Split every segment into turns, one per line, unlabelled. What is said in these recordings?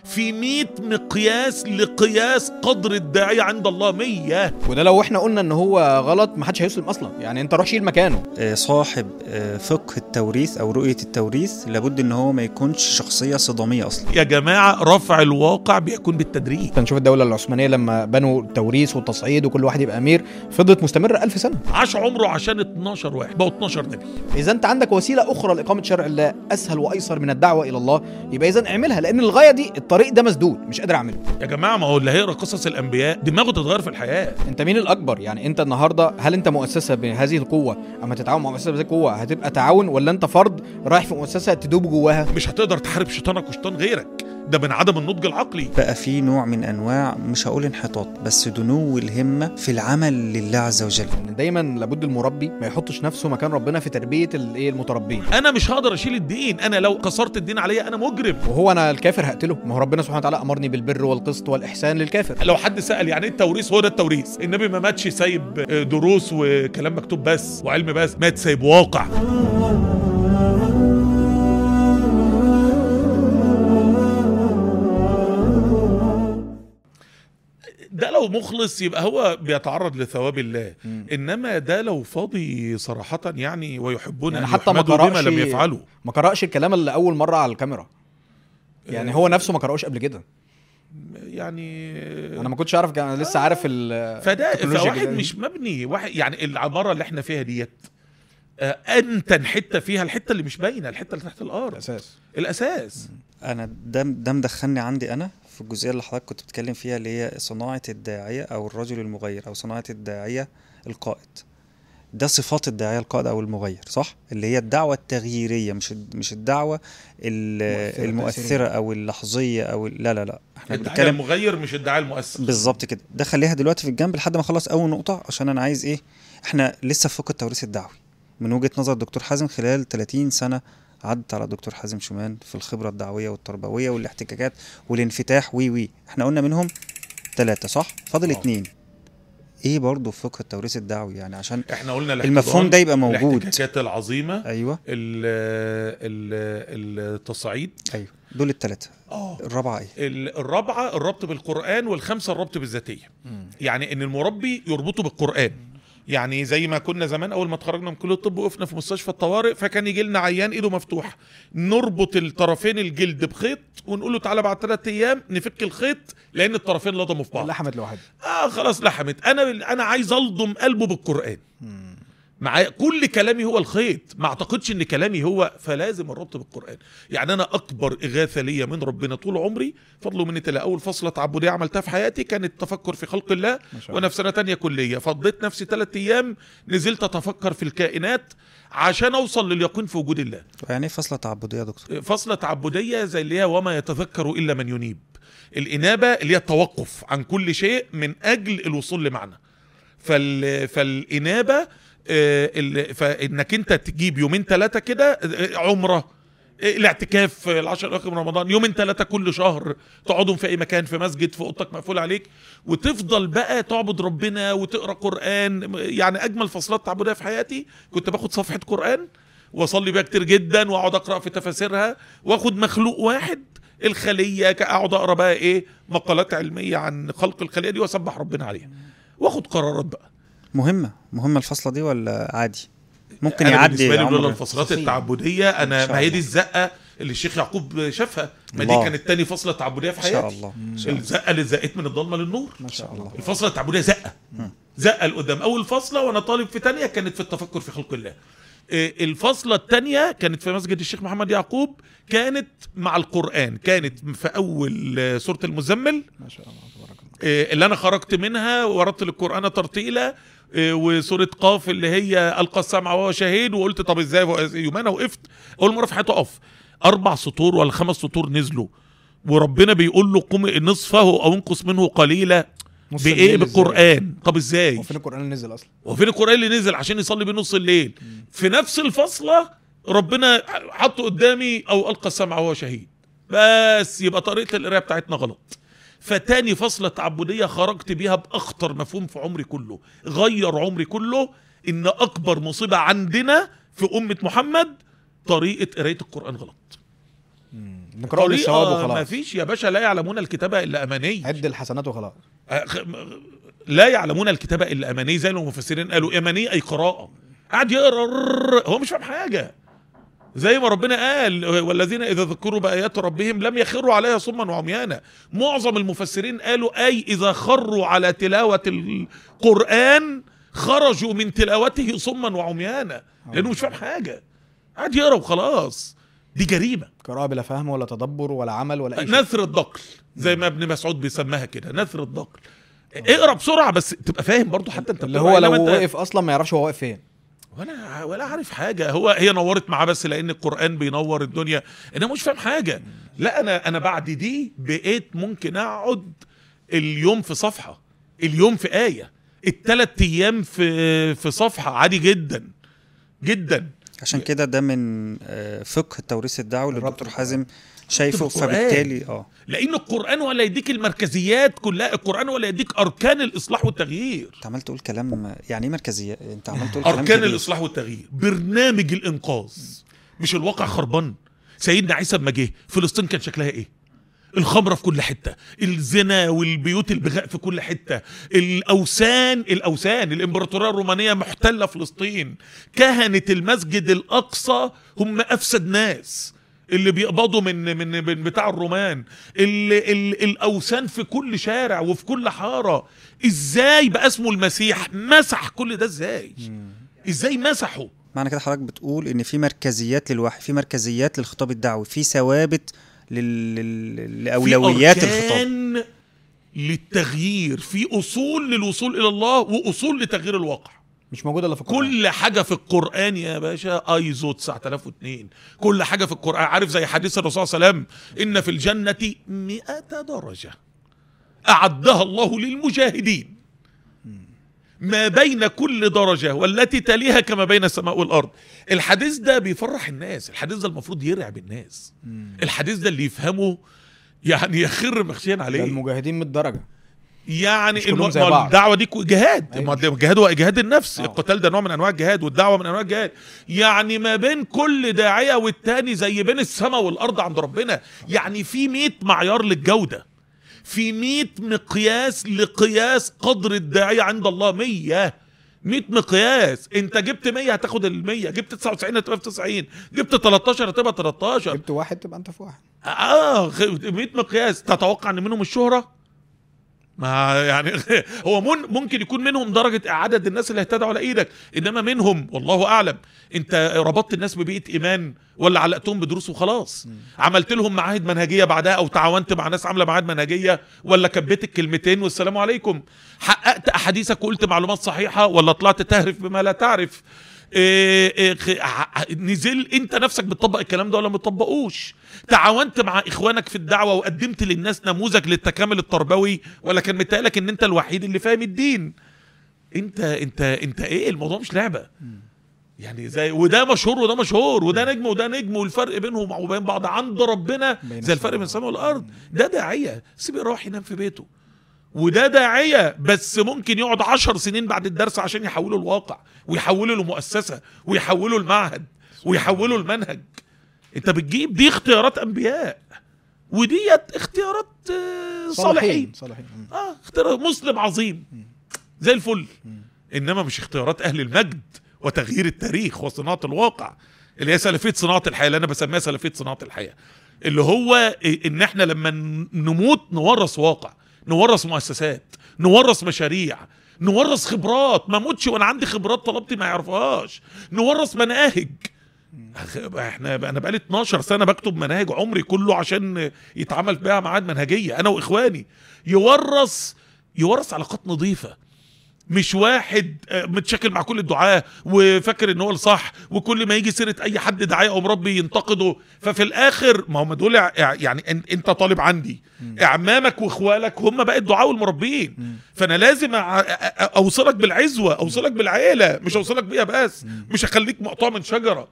في 100 مقياس لقياس قدر الداعية عند الله. 100.
وده لو احنا قلنا ان هو غلط محدش هيسلم اصلا، يعني انت روح شيل مكانه.
صاحب فقه التوريث او رؤية التوريث لابد ان هو ما يكونش شخصية صدامية اصلا.
يا جماعة رفع الواقع بيكون بالتدريج.
نشوف الدولة العثمانية لما بنوا التوريث والتصعيد وكل واحد يبقى امير، فضلت مستمرة 1000 سنة.
عاش عمره عشان 12 واحد، بقوا 12 نبي.
اذا انت عندك وسيلة اخرى لاقامة شرع الله اسهل وايسر من الدعوة الى الله، يبقى اذا اعملها، لان الغاية دي الطريق ده مسدود مش قادر اعمله.
يا جماعة ما هو اللي هيقرا قصص الانبياء دماغه تتغير في الحياة.
انت مين الاكبر؟ يعني انت النهارده هل انت مؤسسة بهذه القوة اما تتعاون مع مؤسسة بهذه القوة هتبقى تعاون، ولا انت فرد رايح في مؤسسة تدوب جواها؟
مش هتقدر تحارب شيطانك وشيطان غيرك، ده من عدم النضج العقلي.
بقى في نوع من انواع مش هقول انحطاط بس دنو الهمة في العمل لله عز وجل.
دايما لابد المربي ما يحطش نفسه مكان ربنا في تربية المتربين.
انا مش هقدر اشيل الدين، انا لو كسرت الدين عليا انا مجرم.
وهو انا الكافر هقتله؟ ما هو ربنا سبحانه وتعالى امرني بالبر والقسط والاحسان للكافر.
لو حد سأل يعني ايه التوريث، هو ده التوريث. النبي ما ماتش سايب دروس وكلام مكتوب بس وعلم بس، مات سايب واقع. ده لو مخلص يبقى هو بيتعرض لثواب الله. انما ده لو فاضي صراحة يعني ويحبون
يعني
ان
حتى
يحمدوا بما لم يفعلوا.
ما قرأش الكلام اللي اول مرة على الكاميرا، يعني هو نفسه ما قرأوش قبل كده.
يعني
انا ما كنتش اعرف، انا لسه عارف
فواحد مش مبني، واحد يعني العمارة اللي احنا فيها ديت انت حتة فيها الحتة اللي مش باينة، الحتة اللي تحت الارض الاساس.
انا ده مدخلني عندي انا في الجزئيه اللي حضرتك كنت بتتكلم فيها، اللي هي صناعه الداعيه او الرجل المغير او صناعه الداعيه القائد. ده صفات الداعيه القائد او المغير، صح؟ اللي هي الدعوه التغييريه، مش الدعوه المؤثره او اللحظيه او لا احنا
بنتكلم المغير مش الداعيه المؤثر.
بالظبط كده. ده خليها دلوقتي في الجنب لحد ما اخلص اول نقطه، عشان انا عايز ايه. احنا لسه في فقه التوريث الدعوي من وجهه نظر الدكتور حازم خلال 30 سنه عدت على الدكتور حازم شومان في الخبرة الدعوية والتربوية والاحتكاكات والانفتاح احنا قلنا منهم 3 صح؟ فاضل 2. ايه برضو في فقه التوريث الدعوي؟ يعني عشان
احنا قلنا
المفهوم ده يبقى موجود.
الاحتكاكات العظيمة،
ايوه،
التصعيد،
ايوه، دول ال3. الرابعة ايه؟
الرابعة الربط بالقرآن، والخامسة الربط بالذاتية. يعني ان المربي يربطه بالقرآن. يعني زي ما كنا زمان اول ما اتخرجنا من كليه الطب وقفنا في مستشفى الطوارئ، فكان يجي لنا عيان ايده مفتوحه، نربط الطرفين الجلد بخيط ونقول له تعالى بعد 3 ايام نفك الخيط لان الطرفين لضموا في بعض.
لحمت لوحدها.
خلاص لحمت. انا عايز الضم قلبه بالقران. معايا كل كلامي هو الخيط، ما اعتقدش ان كلامي هو، فلازم الربط بالقران. يعني انا اكبر اغاثه ليا من ربنا طول عمري فضل مني تلا اول فصله تعبديه عملتها في حياتي كانت تفكر في خلق الله، وانا في سنه تانية كليه فضيت نفسي 3 ايام نزلت اتفكر في الكائنات عشان اوصل لليقين في وجود الله.
يعني ايه فصله تعبديه يا دكتور؟
فصله تعبديه زي اللي هي وما يتذكر الا من ينيب. الانابه اللي هي التوقف عن كل شيء من اجل الوصول لمعنى. فالانابه فانك انت تجيب 2-3 كده عمره، الاعتكاف 10 الاواخر من رمضان 2-3 كل شهر تقعدهم في اي مكان، في مسجد، في اوضتك مقفول عليك، وتفضل بقى تعبد ربنا وتقرا قران. يعني اجمل فصلات تعبديه في حياتي كنت باخد صفحه قران واصلي بيها كتير جدا واقعد اقرا في تفاسيرها، واخد مخلوق واحد الخليه اقعد اقرا بقى ايه مقالات علميه عن خلق الخليه دي واسبح ربنا عليها، واخد قرارات بقى. مهمة
الفصلة دي ولا عادي ممكن يعدي؟
بالنسبة لي دول الفصلات التعبدية انا ما هي دي الزقة اللي الشيخ يعقوب شافها، ما دي كانت تاني فصلة تعبدية في حياتي.
ما
شاء الله. الزقة اللي زقت من الضلمة للنور.
ما شاء الله.
الفصلة التعبدية زقة لقدام. اول فصلة وانا طالب في تانية كانت في التفكر في خلق الله. الفصلة التانية كانت في مسجد الشيخ محمد يعقوب، كانت مع القرآن، كانت في اول سورة المزمل
ما شاء الله تبارك الله
اللي انا خرجت منها ورتل القرآن ترتيلا، وسورة قاف اللي هي ألقى السمع وهو شهيد، وقلت طب ازاي يوم انا وقفت اول مرة في حياتي اقف 4 سطور ولا 5 سطور نزلوا وربنا بيقول له قم نصفه او انقص منه قليلا بايه؟ بالقرآن. طب ازاي؟
وفين القرآن اللي نزل اصلا؟
وفين القرآن اللي نزل عشان يصلي بنص الليل؟ في نفس الفصلة ربنا حطه قدامي او ألقى السمع وهو شهيد. بس يبقى طريقة القراءة بتاعتنا غلط. فتاني فصلة تعبدية خرجت بيها بأخطر مفهوم في عمري كله، غير عمري كله، إن أكبر مصيبة عندنا في أمة محمد طريقة قراية القرآن غلط.
نقرأ للثواب
طريقه
وخلاص.
ما فيش يا باشا، لا يعلمون الكتاب الا اماني.
عد الحسنات وخلاص.
لا يعلمون الكتاب الا اماني، زي المفسرين قالوا اماني اي قراءه، قاعد يقرا هو مش فاهم حاجه. زي ما ربنا قال والذين اذا ذكروا بايات ربهم لم يخروا عليها صما وعميانا. معظم المفسرين قالوا اي اذا خروا على تلاوه القران خرجوا من تلاوته صما وعميانا، لانه مش فاهم حاجه، قاعد يقرا وخلاص. دي جريمه،
قراءة بلا فهم ولا تدبر ولا عمل ولا اي شيء.
نثر الدقل زي ما ابن مسعود بيسماها كده، نثر الدقل. اقرا بسرعه بس تبقى فاهم برضو، حتى انت
اللي هو لو وقف اصلا ما يعرفش هو واقف فين،
ولا عارف حاجه. هي نورت معاه بس لان القران بينور الدنيا، انما مش فاهم حاجه. لا انا بعد دي بقيت ممكن اقعد اليوم في صفحه، اليوم في ايه، ال3 ايام في صفحه، عادي جدا جدا.
عشان كده ده من فقه التوريث الدعوي اللي الدكتور حازم شايفه.
القرآن.
فبالتالي
لان القران ولا يديك المركزيات كلها، القران ولا يديك اركان الاصلاح والتغيير.
انت عمال تقول كلام يعني ايه مركزيه، انت عمال تقول كلام
اركان
كبير.
الاصلاح والتغيير، برنامج الانقاذ. مش الواقع خربان. سيدنا عيسى لما جه فلسطين كان شكلها ايه؟ الخمره في كل حته، الزنا والبيوت البغاء في كل حته، الاوثان الامبراطوريه الرومانيه محتله فلسطين، كهنه المسجد الاقصى هم افسد ناس اللي بيقبضوا من بتاع الرومان، الاوثان في كل شارع وفي كل حاره. ازاي بقى اسمه المسيح مسح كل ده؟ ازاي مسحه؟
معنى كده حضرتك بتقول ان في مركزيات للوحي، في مركزيات للخطاب الدعوي، في ثوابت لاولويات
في
الخطاب،
أركان للتغيير، في اصول للوصول الى الله واصول لتغيير الواقع.
مش موجوده الا في القرآن.
كل حاجه في القران يا باشا ايزو 9002، كل حاجه في القران. عارف زي حديث الرسول صلى الله عليه وسلم ان في الجنه 100 درجه اعدها الله للمجاهدين، ما بين كل درجه والتي تليها كما بين السماء والارض. الحديث ده بيفرح الناس، الحديث ده المفروض يرعب الناس، الحديث ده اللي يفهمه يعني يخر مخشيا عليه.
ده المجاهدين 100 درجه
يعني
الدعوة
دي جهاد.
أيوة.
الجهاد هو جهاد النفس. القتال ده نوع من انواع الجهاد، والدعوه من انواع الجهاد. يعني ما بين كل داعيه والتاني زي بين السماء والارض عند ربنا. يعني في 100 معيار للجوده، في 100 مقياس لقياس قدر الداعيه عند الله. 100 مقياس. انت جبت 100 هتاخد ال 100، جبت 99 هتبقى في 90، جبت 13 هتبقى 13،
جبت 1 تبقى انت في 1.
100 مقياس. تتوقع ان منهم الشهره؟ ما يعني هو ممكن يكون منهم درجة عدد الناس اللي اهتدوا على ايدك، انما منهم والله اعلم. انت ربطت الناس ببيئة ايمان ولا علقتهم بدروس وخلاص؟ عملت لهم معاهد منهجية بعدها، او تعاونت مع ناس عاملة معاهد منهجية، ولا كبيت الكلمتين والسلام عليكم؟ حققت احاديثك وقلت معلومات صحيحة، ولا طلعت تهرف بما لا تعرف؟ نزل انت نفسك بتطبق الكلام ده ولا ما بتطبقوش؟ تعاونت مع اخوانك في الدعوه وقدمت للناس نموذج للتكامل التربوي، ولا كان متهيألك ان انت الوحيد اللي فاهم الدين؟ انت ايه؟ الموضوع مش لعبه يعني. زي وده مشهور وده مشهور، وده نجم وده نجم، والفرق بينهم وبين بعض عند ربنا زي الفرق بين السماء والارض. ده داعيه سيب يروح ينام في بيته، وده داعيه بس ممكن يقعد 10 سنين بعد الدرس عشان يحولوا الواقع، ويحولوا له مؤسسه، ويحولوا المعهد، ويحولوا المنهج. انت بتجيب دي اختيارات انبياء، وديت اختيارات صالحين. اختيار مسلم عظيم زي الفل، انما مش اختيارات اهل المجد وتغيير التاريخ وصناعه الواقع، اللي هي سلفيه صناعه الحياه، اللي انا بسميها سلفيه صناعه الحياه، اللي هو ان احنا لما نموت نورث واقع، نورث مؤسسات، نورث مشاريع، نورث خبرات. ما موتش وانا عندي خبرات طلبتي ما يعرفهاش. نورث مناهج. انا بقالي 12 سنه بكتب مناهج عمري كله عشان يتعمل بيها معاد منهجيه انا واخواني. يورث علاقات نظيفه، مش واحد متشكل مع كل الدعاة وفاكر ان هو الصح، وكل ما يجي سيره اي حد داعيه او مربي ينتقده. ففي الاخر ما هم دول يعني انت طالب عندي، اعمامك واخوالك هم بقى الدعاة والمربين، فانا لازم اوصلك بالعزوه، اوصلك بالعيله، مش اوصلك بيها بس، مش اخليك مقطوع من شجره.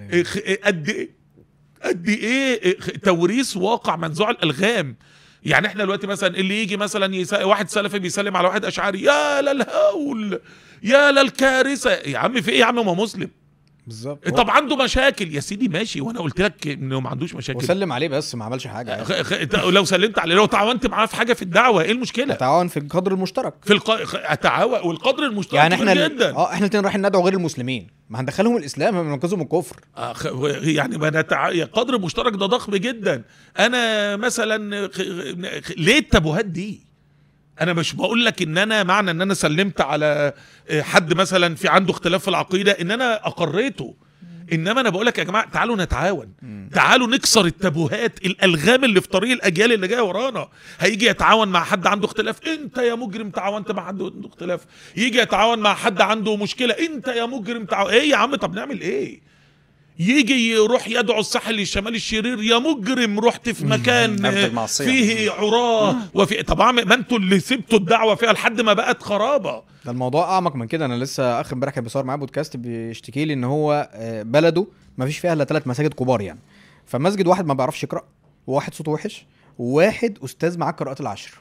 قد ايه توريث واقع منزوع الالغام. يعني احنا دلوقتي مثلا اللي يجي مثلا واحد سلفي بيسلم على واحد اشعري، يا للهول، يا للكارثه. يا عم في ايه يا عم؟ ما مسلم،
بالظبط.
طب عنده مشاكل يا سيدي ماشي، وانا قلت لك انه ما عندوش مشاكل،
وسلم عليه بس ما عملش حاجه.
لو سلمت عليه، لو تعاونت معاه في حاجه في الدعوه، ايه المشكله؟
تعاون في القدر المشترك،
في التعاون والقدر المشترك
يعني احنا
جدا.
احنا الاثنين رايحين ندعو غير المسلمين، ما هندخلهم الاسلام، هننقذهم من الكفر.
يعني قدر مشترك ده ضخم جدا. انا مثلا ليه التابوهات دي؟ انا مش بقول لك ان انا معنى ان انا سلمت على حد مثلا في عنده اختلاف في العقيده ان انا اقريته، انما انا بقول لك يا جماعه تعالوا نتعاون، تعالوا نكسر التابوهات، الالغام اللي في طريق الاجيال اللي جايه ورانا. هيجي يتعاون مع حد عنده اختلاف، انت يا مجرم تعاونت مع حد عنده اختلاف. يجي يتعاون مع حد عنده مشكله، انت يا مجرم ايه يا عم؟ طب نعمل ايه؟ يجي يروح يدعو الساحل الشمالي الشرير، يا مجرم رحت في مكان فيه عراه وفي طبعا ما انتوا اللي سبتوا الدعوه فيها لحد ما بقت خرابه.
ده الموضوع اعمق من كده. انا لسه اخر امبارح كان بيصور معاه بودكاست بيشتكي لي ان هو بلده ما فيش فيها الا 3 مساجد كبار يعني، فمسجد واحد ما بيعرفش يقرا، وواحد صوته وحش، وواحد استاذ معاه قراءات العشر،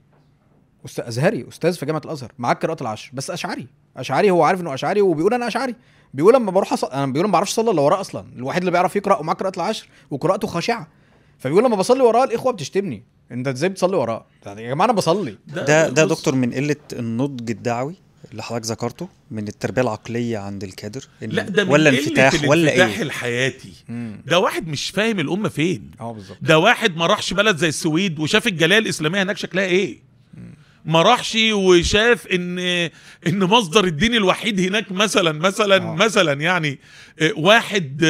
استاذ ازهري، استاذ في جامعه الازهر معاه قراءات العشر، بس اشعري هو عارف انه اشعري وبيقول انا اشعري، بيقول لما بروح انا بيقول ما بعرفش اصلي الا وراه اصلا، الوحيد اللي بيعرف يقرا ومعاه قراءات العشر وقراءته خاشعه، فبيقول لما بصلي وراه الاخوه بتشتمني، انت ازاي بتصلي وراه؟ يا جماعه انا بصلي.
ده دكتور من قله النضج الدعوي اللي حضرتك ذكرته، من التربيه العقليه عند الكادر،
لا ده من
ولا انفتاح ولا ايه؟
الانفتاح الحياتي. ده واحد مش فاهم الامه فين.
بالظبط.
ده واحد ما راحش بلد زي السويد وشاف الجاليه الاسلاميه هناك شكلها ايه، ما راحش وشاف ان مصدر الدين الوحيد هناك مثلا يعني واحد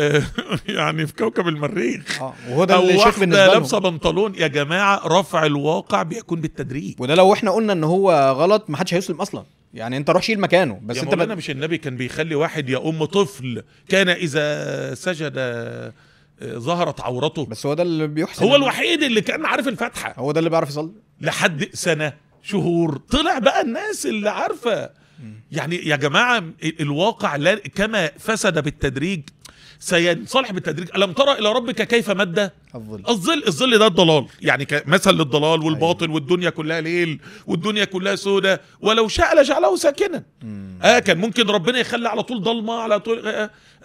يعني في كوكب المريخ،
وهو ده اللي شايف بالنسبه لهم
لابسه بنطلون. يا جماعه رفع الواقع بيكون بالتدريج،
وده لو احنا قلنا ان هو غلط ما حدش هيسلم اصلا، يعني انت روح شيل مكانه. بس انت
مش النبي كان بيخلي واحد يا طفل كان اذا سجد ظهرت عورته؟
بس هو ده اللي بيحسن،
هو الوحيد اللي كان عارف الفاتحه،
هو ده اللي بيعرف يصلي
لحد سنه شهور طلع بقى الناس اللي عارفه. يعني يا جماعه الواقع كما فسد بالتدريج سينصلح بالتدريج. ألم ترى إلى ربك كيف مد الظل ده الضلال، يعني مثل للضلال والباطل، والدنيا كلها ليل والدنيا كلها سودة، ولو شاء لجعله ساكنا. كان ممكن ربنا يخلي على طول ضلمة على طول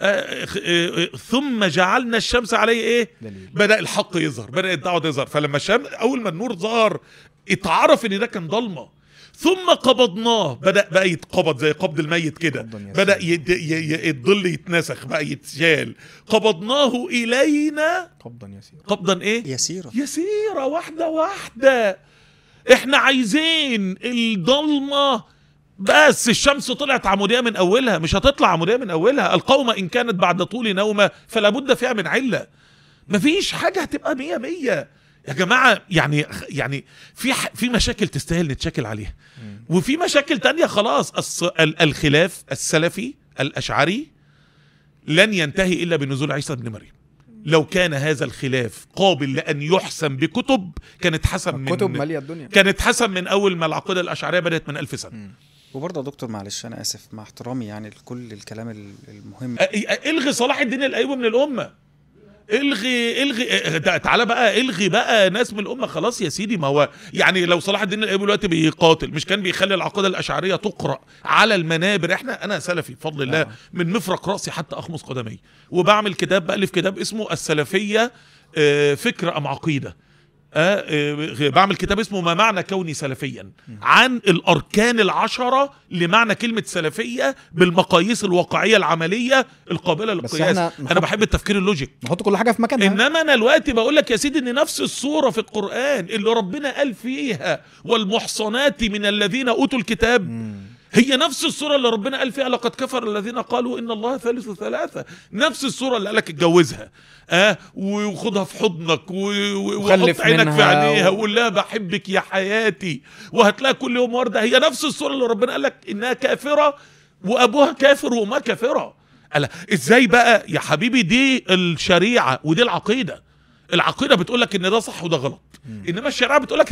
ثم جعلنا الشمس عليه ايه دليل. بدأ الحق يظهر، بدأ الدعوة تظهر. فلما اول ما النور ظهر اتعرف ان ده كان ضلمة، ثم قبضناه، بدأ بقى يتقبض زي قبض الميت كده، بدأ الظل يتنسخ بقى يتشال. قبضناه إلينا قبضا يسيرا. قبضا ايه؟ يسيرا، واحدة واحدة. احنا عايزين الضلمة بس الشمس طلعت عمودية من أولها، مش هتطلع عمودية من أولها. القوم إن كانت بعد طول نومة فلا بد فيها من علة. مفيش حاجة هتبقى 100 يا جماعة. يعني في مشاكل تستاهل نتشاكل عليها، وفي مشاكل تانية خلاص. الخلاف السلفي الأشعري لن ينتهي إلا بنزول عيسى بن مريم. لو كان هذا الخلاف قابل لأن يحسم بكتب كانت حسم من
كتب مالية الدنيا،
كانت حسم من أول ما العقيدة الأشعرية بدأت من 1000 سنة.
وبرضه يا دكتور معلش أنا آسف مع احترامي يعني لكل الكلام المهم،
الغي صلاح الدين الأيوبي من الأمة، الغي تعالى بقى الغي بقى ناس من الامه. خلاص يا سيدي، ما هو يعني لو صلاح الدين الايوبي دلوقتي بيقاتل مش كان بيخلي العقيده الاشعريه تقرا على المنابر؟ انا سلفي بفضل الله من مفرق راسي حتى اخمص قدمي، وبعمل كتاب، بألف كتاب اسمه السلفيه فكره ام عقيده. بعمل كتاب اسمه ما معنى كوني سلفيا، عن الأركان 10 لمعنى كلمة سلفية بالمقاييس الواقعية العملية القابلة للقياس. أنا بحب التفكير اللوجيك،
نحط كل حاجة في مكانها.
إنما أنا دلوقتي بقول لك يا سيدي إن نفس الصورة في القرآن اللي ربنا قال فيها والمحصنات من الذين أوتوا الكتاب، هي نفس الصورة اللي ربنا قال فيها لقد كفر الذين قالوا إن الله ثالث ثلاثة. نفس الصورة اللي قالك اتجوزها وخدها في حضنك وحط عينك في عينيها وقول لها بحبك يا حياتي وهتلاقي كل يوم وردة. هي نفس الصورة اللي ربنا قالك إنها كافرة وأبوها كافر وما كافرة. إزاي بقى يا حبيبي؟ دي الشريعة ودي العقيدة. العقيدة بتقولك إن ده صح وده غلط، إنما الشريعة بتقولك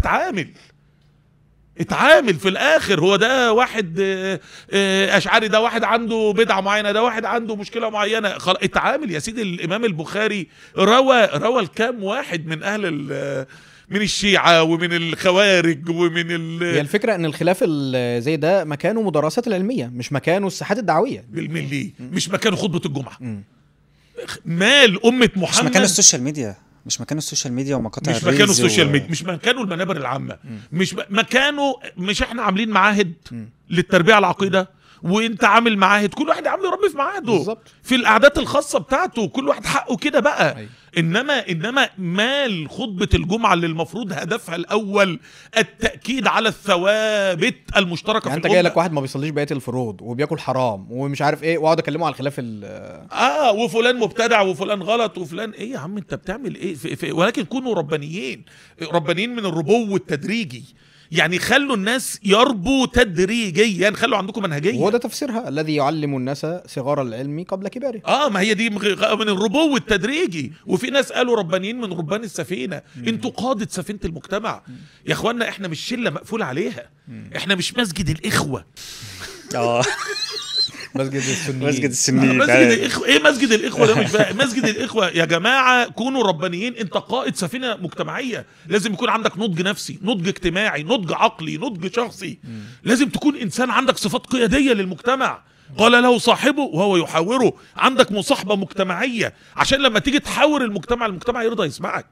اتعامل في الاخر. هو ده واحد اشعري، ده واحد عنده بدعه معينه، ده واحد عنده مشكله معينه، اتعامل يا سيدي. الامام البخاري روى الكام واحد من الشيعة ومن الخوارج ومن
هي الفكره ان الخلاف زي ده مكانه مدرسات العلميه، مش مكانه الساحات الدعويه.
بالملي مش مكانه خطبة الجمعة. مال أمة محمد
مش مكانه السوشيال ميديا، مش مكانه السوشيال ميديا ومقاطع
مش مكانه السوشيال ميديا، مش مكانه المنابر العامة، مش مكانه. مش احنا عاملين معاهد للتربية على العقيدة، وانت عامل معاهد، كل واحد عامل يربي في معاهده
بالظبط.
في القعدات الخاصة بتاعته، كل واحد حقه كده بقى.
أيوة.
انما مال خطبة الجمعة اللي المفروض هدفها الاول التأكيد على الثوابت المشتركة
يعني
في
انت جاي لك
الأمة.
واحد ما بيصليش بقية الفروض وبياكل حرام ومش عارف ايه، واقعد اكلمه على الخلاف
وفلان مبتدع وفلان غلط وفلان ايه. يا عم انت بتعمل ايه ولكن كونوا ربانيين من الربو التدريجي. يعني خلوا الناس يربوا تدريجيا، خلوا عندكم منهجيه.
وهو ده تفسيرها، الذي يعلم الناس صغار العلم قبل كباره.
ما هي دي من الربو التدريجي. وفي ناس قالوا ربانيين من ربان السفينه. انتوا قاده سفينه المجتمع يا اخوانا. احنا مش شله مقفول عليها. احنا مش مسجد الاخوه.
مسجد السنيين.
مسجد السنيين.
مسجد الإخوة. ايه مسجد الاخوه ده؟ مش فاهم. مسجد الاخوه يا جماعه كونوا ربانيين. انت قائد سفينه مجتمعيه، لازم يكون عندك نضج نفسي، نضج اجتماعي، نضج عقلي، نضج شخصي. لازم تكون انسان عندك صفات قياديه للمجتمع. قال له صاحبه وهو يحاوره، عندك مصاحبه مجتمعيه عشان لما تيجي تحاور المجتمع يرضى يسمعك.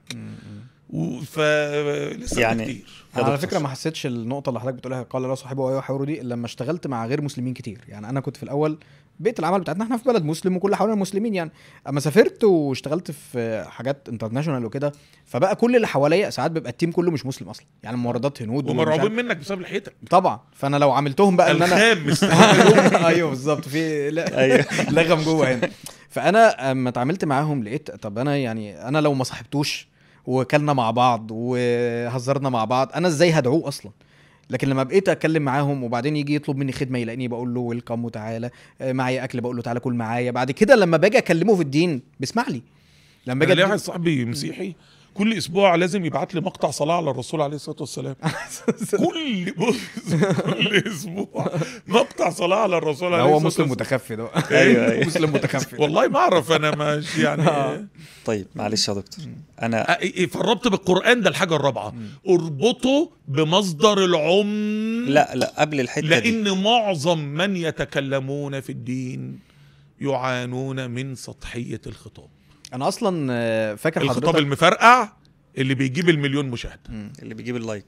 لسه
يعني
كتير.
على فكره ما حسيتش النقطه اللي حضرتك بتقولها قال لا صاحبه وهو يحاوره دي لما اشتغلت مع غير مسلمين كتير. يعني انا كنت في الاول بيئه العمل بتاعتنا احنا في بلد مسلم وكل حوالينا مسلمين، يعني اما سافرت واشتغلت في حاجات انترناشونال وكده، فبقى كل اللي حواليا ساعات بيبقى التيم كله مش مسلم اصلا، يعني ممرضات هنود
ومرعوبين منك بسبب لحيتك
طبعا. فانا لو عملتهم بقى ان انا ايوه بالظبط في لغم جوه هنا. فانا اما اتعاملت معاهم لقيت طب انا يعني انا لو ما صاحبتوش وكلنا مع بعض وهزرنا مع بعض انا ازاي هدعوه اصلا؟ لكن لما بقيت اتكلم معاهم وبعدين يجي يطلب مني خدمه يلاقيني بقول له ويلكم وتعالى معايا اكل، بقول له تعالى كل معايا. بعد كده لما باجي اكلمه في الدين بيسمع لي. لما
باجي واحد صاحبي مسيحي كل اسبوع لازم يبعت لي مقطع صلاه على الرسول عليه الصلاه والسلام. كل اسبوع مقطع صلاه على الرسول عليه الصلاه والسلام.
هو مسلم متخفي ده.
ايوه
مسلم متخفي
والله ما اعرف انا مش يعني.
طيب معلش يا دكتور انا
فالربط بالقران ده الحاجه الرابعه، اربطه بمصدر العمق.
لا قبل الحته دي،
لان معظم من يتكلمون في الدين يعانون من سطحيه الخطاب.
انا اصلا فاكر حضرتك
الخطاب المفرقع اللي بيجيب المليون مشاهده،
اللي بيجيب اللايك،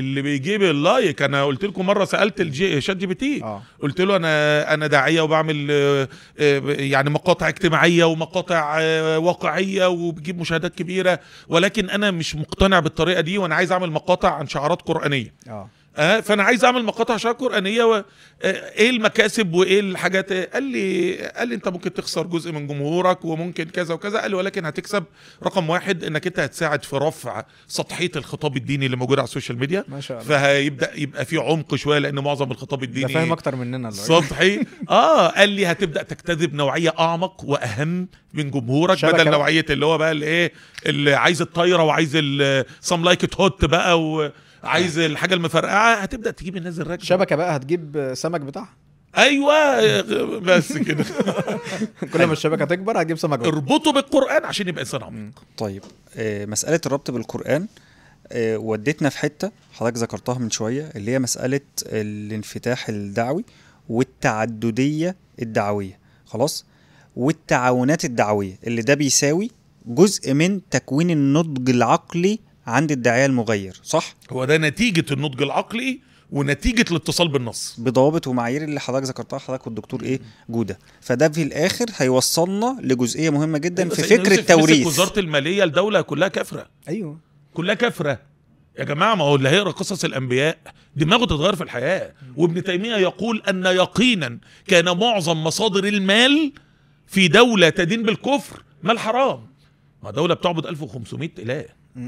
انا قلت لكم مره سالت شات جي بي تي قلت له انا داعيه وبعمل يعني مقاطع اجتماعيه ومقاطع واقعيه وبجيب مشاهدات كبيره، ولكن انا مش مقتنع بالطريقه دي وانا عايز اعمل مقاطع عن شعارات قرانيه. فانا عايز اعمل مقاطع شعارات قرانيه ايه المكاسب وايه الحاجات؟ قال لي انت ممكن تخسر جزء من جمهورك وممكن كذا وكذا. قال لي ولكن هتكسب رقم واحد انك انت هتساعد في رفع سطحيه الخطاب الديني اللي موجود على السوشيال ميديا
ما شاء الله.
فهيبدا يبقى في عمق شويه لان معظم الخطاب الديني
ده فاهم اكتر مننا
سطحي. قال لي هتبدا تجتذب نوعيه اعمق واهم من جمهورك بدل نوعيه اللي هو بقى الايه اللي عايز الطايره وعايز السام لايك هوت بقى وعايز الحاجه المفرقعه. هتبدا تجيب الناس الراكبه
شبكه بقى هتجيب سمك بتاعها.
ايوه بس كده.
كل ما الشبكه تكبر هتجيب سمك بقى.
اربطه بالقران عشان يبقى انسان عميق.
طيب مساله الربط بالقران ودتنا في حته حضرتك ذكرتها من شويه اللي هي مساله الانفتاح الدعوي والتعدديه الدعويه، خلاص، والتعاونات الدعويه اللي ده بيساوي جزء من تكوين النضج العقلي عند الداعيه المغير، صح؟
هو ده نتيجه النضج العقلي ونتيجه الاتصال بالنص
بضوابط ومعايير اللي حضرتك ذكرتها حضرتك والدكتور جوده. فده في الاخر هيوصلنا لجزئيه مهمه جدا في فكر التوريث.
وزاره الماليه الدوله كلها كافره.
ايوه
كلها كافره يا جماعه. ما هو اللي هيقرا قصص الانبياء دماغه تتغير في الحياه. وابن تيميه يقول ان يقينا كان معظم مصادر المال في دوله تدين بالكفر مال حرام. ما دوله بتعبد 1500 اله.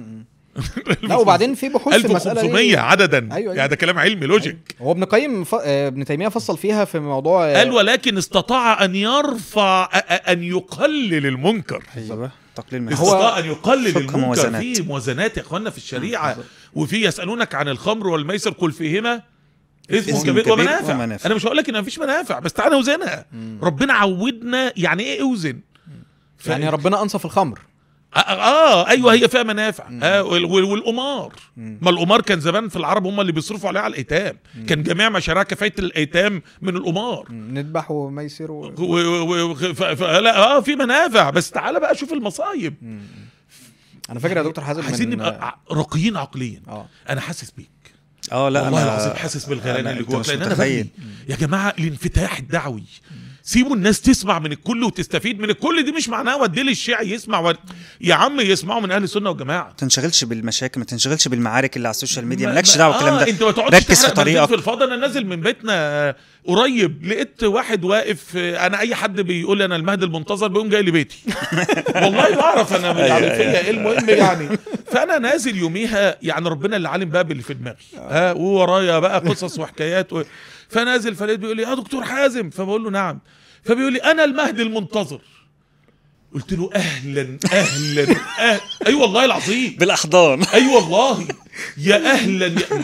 لا وبعدين في بحوث في المساله
1500 عددا.
أيوة.
يعني ده كلام علمي لوجيك.
هو ابن قيم ابن تيميه فصل فيها في موضوع
قال ولكن استطاع ان يرفع ان يقلل المنكر.
ايوه تقليل من
استطاع ان يقلل المنكر.
موازنات.
في موازنات يا اخوانا في الشريعه. وفي يسالونك عن الخمر والميسر قل فيهما اسم كبير ومنافع. انا مش هقول لك ان مفيش منافع بس تعالى اوزنها. ربنا عودنا يعني ايه اوزن.
يعني ربنا انصف الخمر
ايوه هي فيها منافع. والقمار، ما القمار كان زمان في العرب هم اللي بيصرفوا عليه على الايتام. كان جميع مشاريع كفايه الايتام من القمار.
نذبح وميسر
لا في منافع، بس تعالى بقى شوف المصايب.
انا فاكر يا دكتور حازم
عايزين نبقى راقيين عقليا. انا حاسس بيك.
لا
والله
انا
العظيم حاسس بالغليان اللي جواك، لان انا
متخيل.
يا جماعه الانفتاح الدعوي، سيبوا الناس تسمع من الكل وتستفيد من الكل. دي مش معناها ودي للشيعي يسمع يا عم يسمعوا من اهل السنه والجماعه.
ما تنشغلش بالمشاكل، ما تنشغلش بالمعارك اللي على السوشيال ميديا، مالكش دعوه بالكلام ده.
انت ما تقعدش
ركز في طريقك.
في الفاضي. انا نازل من بيتنا قريب لقيت واحد واقف، انا اي حد بيقول لي انا المهدي المنتظر بيقوم جاي لي بيتي. والله بعرف انا يعني فيا ايه. المهم يعني فانا نازل يوميها، يعني ربنا اللي عالم بقى باللي في دماغي وورايا بقى قصص وحكايات فنازل فلقيت بيقول لي يا دكتور حازم، فبقول له نعم، فبيقول لي انا المهدي المنتظر. قلت له اهلا اهلا اي والله العظيم
بالاحضان.
اي والله يا اهلا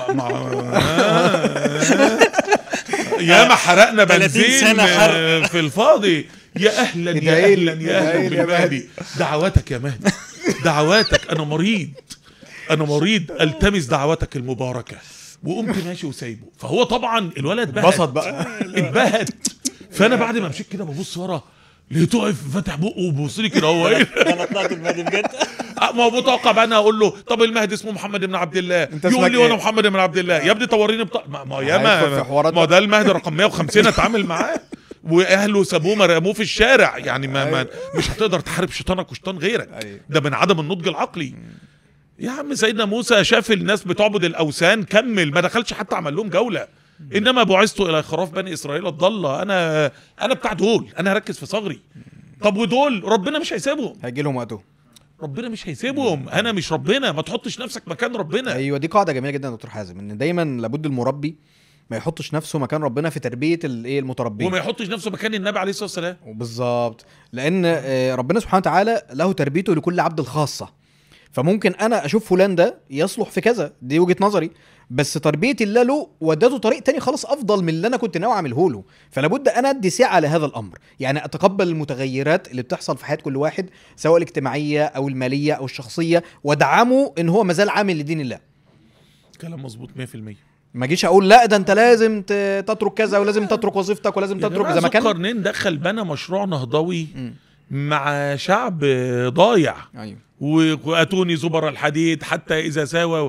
يا ما حرقنا بنزين في الفاضي. يا اهلا يا اهلا يا اهلا بالمهدي. دعواتك يا مهدي، دعواتك. انا مريض التمس دعواتك المباركه. وقمت ماشي وسايبه. فهو طبعا الولد
اتبسط بقى
اتبهت. فانا بعد ما مشيت كده ببص ورا، لقيته واقف فاتح بقه وبيبص لي كده. هو ايه؟
انا طلعت المهدي بجد.
ما هو متوقع بقى انا اقول له طب المهدي اسمه محمد بن عبد الله، يقول لي وانا محمد بن عبد الله. يا ابني طوريني ما ده المهدي رقم 150 اتعامل معاه، واهله سابوه رموه في الشارع. يعني ما مش هتقدر تحارب شيطانك وشيطان غيرك. ده من عدم النضج العقلي. يا عم سيدنا موسى شاف الناس بتعبد الاوثان، كمل، ما دخلش حتى عمل لهم جوله. انما بعثت الى خراف بني اسرائيل الضاله. انا بتاع دول، انا هركز في صغري. طب ودول ربنا مش هيسيبهم،
هيجي لهم وقتهم.
ربنا مش هيسيبهم. انا مش ربنا، ما تحطش نفسك مكان ربنا.
ايوه دي قاعده جميله جدا يا دكتور حازم، ان دايما لابد المربي ما يحطش نفسه مكان ربنا في تربيه المتربين،
وما يحطش نفسه مكان النبي عليه الصلاه والسلام.
بالظبط، لان ربنا سبحانه وتعالى له تربيته لكل عبد الخاصه. فممكن انا اشوف فلان ده يصلح في كذا، دي وجهه نظري، بس تربيه الله له ودته طريق تاني خالص افضل من اللي انا كنت ناوي اعمله له. فلابد انا ادي سعه لهذا الامر، يعني اتقبل المتغيرات اللي بتحصل في حياه كل واحد، سواء الاجتماعيه او الماليه او الشخصيه، وادعمه ان هو مازال عامل لدين الله.
كلام مظبوط 100%.
ما اجيش اقول لا ده انت لازم تترك كذا، ولازم تترك وظيفتك، ولازم تترك زي ما كان.
قرنين دخل بنا مشروع نهضوي مع شعب ضايع.
ايوه.
واتوني زبر الحديد حتى اذا ساوى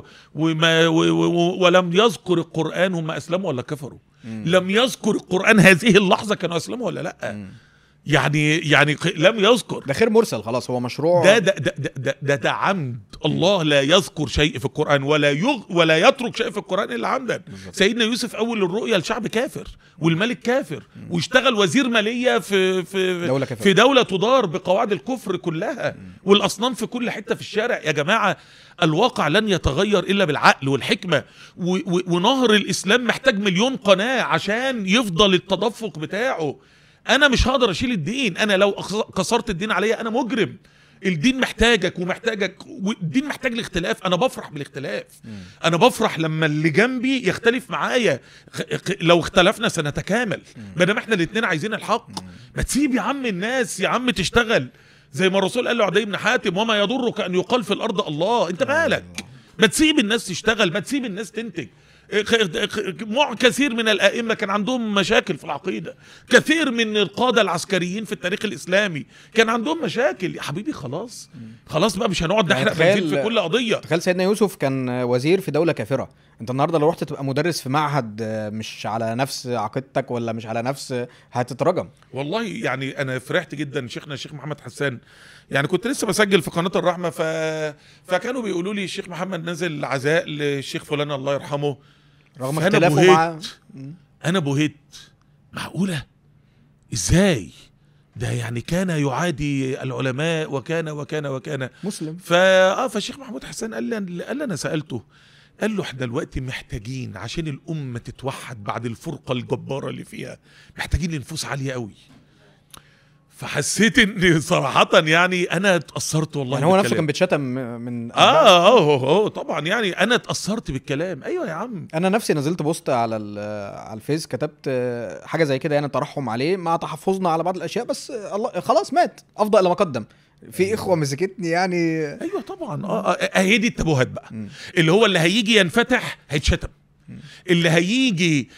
ولم يذكر القران هم اسلموا ولا كفروا. لم يذكر القران هذه اللحظه كانوا اسلموا ولا لا. يعني لم يذكر.
ده خير مرسل خلاص، هو مشروع.
ده عمد. الله لا يذكر شيء في القرآن ولا يترك شيء في القرآن إلا عمدا. سيدنا يوسف أول الرؤيا الشعب كافر والملك كافر، واشتغل وزير مالية في دولة تدار بقواعد الكفر كلها، والأصنام في كل حتة في الشارع. يا جماعة الواقع لن يتغير إلا بالعقل والحكمة، ونهر الإسلام محتاج 1,000,000 قناة عشان يفضل التدفق بتاعه. انا مش هقدر اشيل الدين، انا لو كسرت الدين عليا انا مجرم. الدين محتاجك والدين محتاج الاختلاف. انا بفرح بالاختلاف. انا بفرح لما اللي جنبي يختلف معايا. لو اختلفنا سنتكامل، ما دام احنا الاثنين عايزين الحق. ما تسيب يا عم الناس يا عم تشتغل، زي ما الرسول قال له عدي بن حاتم وما يضرك ان يقال في الارض الله. انت مالك؟ ما تسيب الناس تشتغل، ما تسيب الناس تنتج. كثير من الائمه كان عندهم مشاكل في العقيده، كثير من القاده العسكريين في التاريخ الاسلامي كان عندهم مشاكل. يا حبيبي خلاص بقى، مش هنقعد نحرق بنزين في كل قضيه.
تخيل سيدنا يوسف كان وزير في دوله كافره، انت النهارده لو رحت تبقى مدرس في معهد مش على نفس عقيدتك ولا مش على نفس، هتترجم.
والله يعني انا فرحت جدا. شيخنا الشيخ محمد حسان، يعني كنت لسه بسجل في قناه الرحمه فكانوا بيقولوا لي الشيخ محمد نزل عزاء للشيخ فلان الله يرحمه،
رغم اختلافه مع
انا بهت. معقوله؟ ازاي ده؟ يعني كان يعادي العلماء وكان
مسلم.
فالشيخ محمود حسان قال لي انا سالته، قال له احنا دلوقتي محتاجين عشان الامه تتوحد بعد الفرقه الجباره اللي فيها، محتاجين لنفوس عاليه قوي. فحسيت ان صراحه يعني انا اتاثرت والله.
يعني هو نفسه كان بيتشتم من
طبعا يعني انا اتاثرت بالكلام. ايوه يا عم،
انا نفسي نزلت بوست على الفيس، كتبت حاجه زي كده، يعني ترحم عليه مع تحفظنا على بعض الاشياء، بس الله خلاص مات، افضل لما قدم. في اخوه مسكتني يعني.
ايوه طبعا. هي دي التابوهات بقى، اللي هو اللي هيجي ينفتح هيتشتم، اللي هيجي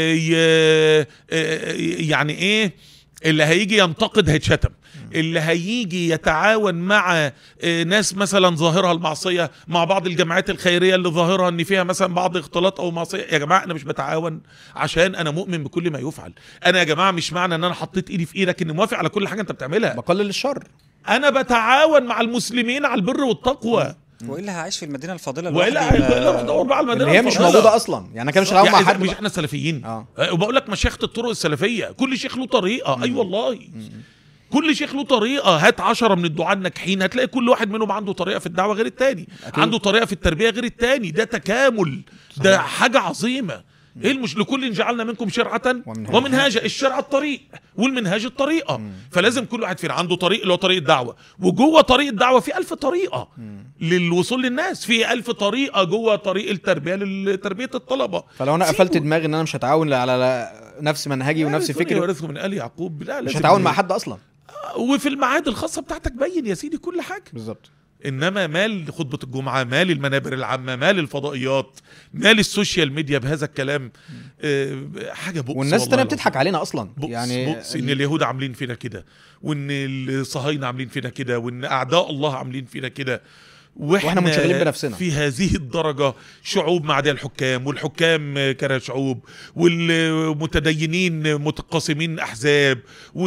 يعني ايه، اللي هيجي ينتقد هيتشتم، اللي هيجي يتعاون مع ناس مثلا ظاهرها المعصيه مع بعض الجماعات الخيريه اللي ظاهرها ان فيها مثلا بعض اختلاط او معصيه. يا جماعه انا مش بتعاون عشان انا مؤمن بكل ما يفعل. انا يا جماعه مش معنى ان انا حطيت ايدي في ايدك اني موافق على كل حاجه انت بتعملها.
بقلل الشر.
انا بتعاون مع المسلمين على البر والتقوى.
والا هعيش في المدينه الفاضله
والا هروح ادور بقى على المدينه
اللي هي مش
الفاضلة.
موجوده اصلا، يعني كان مش هتعاون مع حد.
مش احنا سلفيين؟
اه.
وبقول لك مشيخه الطرق السلفيه كل شيخ له طريقه. اي والله كل شيخ له طريقه. هات 10 من الدعاة الناجحين هتلاقي كل واحد منهم عنده طريقه في الدعوه غير التاني، عنده طريقه في التربيه غير التاني. ده تكامل، ده حاجه عظيمه. ايه مش لكل جعلنا منكم شرعه ومنهاجا. الشرع الطريق والمنهاج الطريقه. فلازم كل واحد فينا عنده طريق اللي هو طريق الدعوه، وجوه طريق الدعوه في 1000 طريقه للوصول للناس، في 1000 طريقه جوه طريق التربيه لتربيه الطلبه.
فلو انا قفلت دماغي ان انا مش هتعاون على نفس منهجي ونفس فكري
ورثه من آل يعقوب، لا
مش هتعاون مع حد اصلا.
وفي المعاهد الخاصه بتاعتك بين يا سيدي كل حاجه
بالظبط.
انما مال خطبه الجمعه، مال المنابر العامه، مال الفضائيات، مال السوشيال ميديا بهذا الكلام، حاجه بؤس.
والناس التانية بتضحك علينا اصلا.
بؤس
يعني
بؤس ان اليهود عاملين فينا كده، وان الصهاينه عاملين فينا كده، وان اعداء الله عاملين فينا كده،
واحنا منشغلين بنفسنا
في هذه الدرجه. شعوب معاديه الحكام، والحكام كره شعوب، والمتدينين متقاسمين احزاب،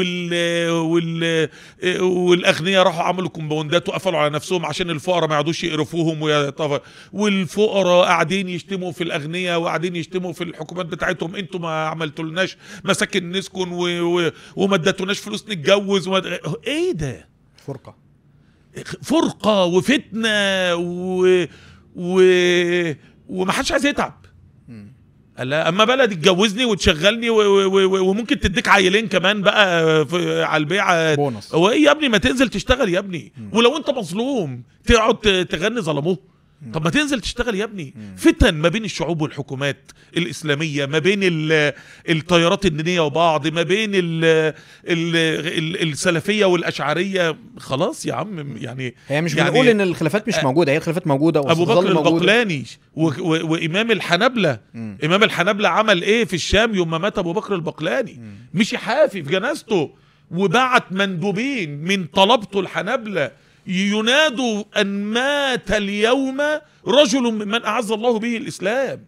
والاغنياء راحوا عملوا كومباوندات وقفلوا على نفسهم عشان الفقراء ما يقعدوش يقرفوهم والفقراء قاعدين يشتموا في الاغنياء وقاعدين يشتموا في الحكومات بتاعتهم. انتوا ما عملتولناش مساكن نسكن وما اديتوناش فلوس نتجوز ايه ده؟ فرقة وفتنة ومحدش عايز يتعب. اما بلد تجوزني وتشغلني وممكن تديك عيلين كمان بقى على البيعة
بونص.
هو ايه يا ابني؟ ما تنزل تشتغل يا ابني. ولو انت مظلوم تقعد تغني ظلموه؟ طب ما تنزل تشتغل يا ابني. فتن ما بين الشعوب والحكومات الإسلامية، ما بين التيارات الدينية وبعض، ما بين السلفية والأشعرية. خلاص يا عم، يعني
هي مش بنقول ان الخلافات مش موجودة، هي الخلافات موجودة.
أبو بكر البقلاني وإمام الحنبلة، إمام الحنبلة عمل إيه في الشام يوم ما مات أبو بكر البقلاني؟ مشي حافي في جنازته وبعت مندوبين من طلبته الحنبلة ينادوا أن مات اليوم رجل ممن أعز الله به الإسلام.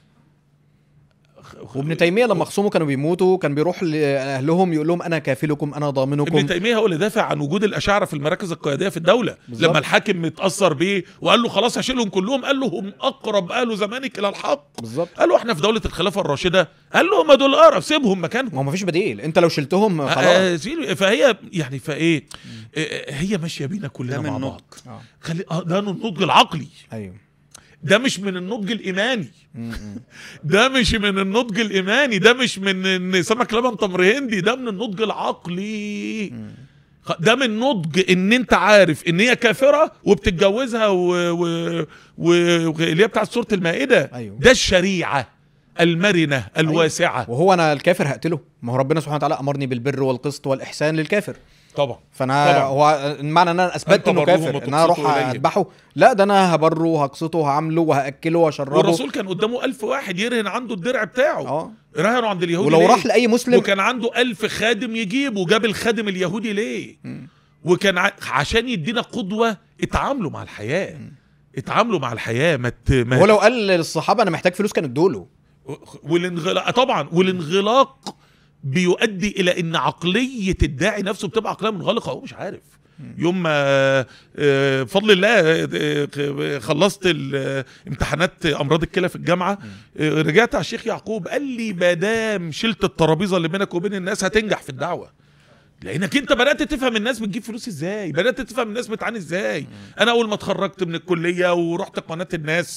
وابن تيمية لما خصومه كانوا بيموتوا كان بيروح لأهلهم يقول لهم أنا كافلكم أنا ضامنكم.
ابن تيمية هو اللي دافع عن وجود الأشاعرة في المراكز القيادية في الدولة.
بالزبط.
لما الحاكم متأثر بيه وقال له خلاص هشيلهم كلهم، قال له هم أقرب أهل زمانك إلى الحق.
بالظبط.
قال له احنا في دولة الخلافة الراشدة، قال له ما دول أقرب، سيبهم مكانهم.
ما فيش بديل، أنت لو شلتهم خلاص.
فهي يعني فإيه، هي ماشية بينا كلنا مع بعض. ده من النضج العقلي.
أيوه.
ده مش من النضج الإيماني. ده مش من النضج الإيماني، ده مش من ان سمك لبن تمر هندي، ده من النضج العقلي. ده من نضج ان انت عارف ان هي كافرة وبتتجوزها اللي هي بتاعت سورة المائدة.
أيوه.
ده الشريعة المرنة الواسعة.
أيوه. وهو انا الكافر هقتله؟ ما هو ربنا سبحانه وتعالى امرني بالبر والقسط والاحسان للكافر.
طبعا.
فانا طبعا. هو معنى ان انا اثبتت انه كافر ان انا اروح اذبحه؟ لا، ده انا هبره وهقسطه وهعمله وهاكله واشربه.
والرسول كان قدامه 1000 واحد يرهن عنده الدرع بتاعه. رهنوا عند اليهودي
ولو راح لاي مسلم،
وكان عنده 1000 خادم يجيبه، جاب الخادم اليهودي ليه؟ وكان عشان يدينا قدوة. اتعاملوا مع الحياة. اتعاملوا مع الحياة.
هو لو قال للصحابة انا محتاج فلوس كان ادوله.
والانغلاق طبعا، والانغلاق بيؤدي الى ان عقليه الداعي نفسه بتبقى عقليه منغلقه. هو مش عارف. يوم ما بفضل الله خلصت امتحانات امراض الكلى في الجامعه، رجعت على الشيخ يعقوب قال لي مادام شلت الترابيزه اللي بينك وبين الناس هتنجح في الدعوه، لانك انت بدات تفهم الناس بتجيب فلوس ازاي، بدات تفهم الناس بتعاني ازاي. انا اول ما اتخرجت من الكليه ورحت قناه الناس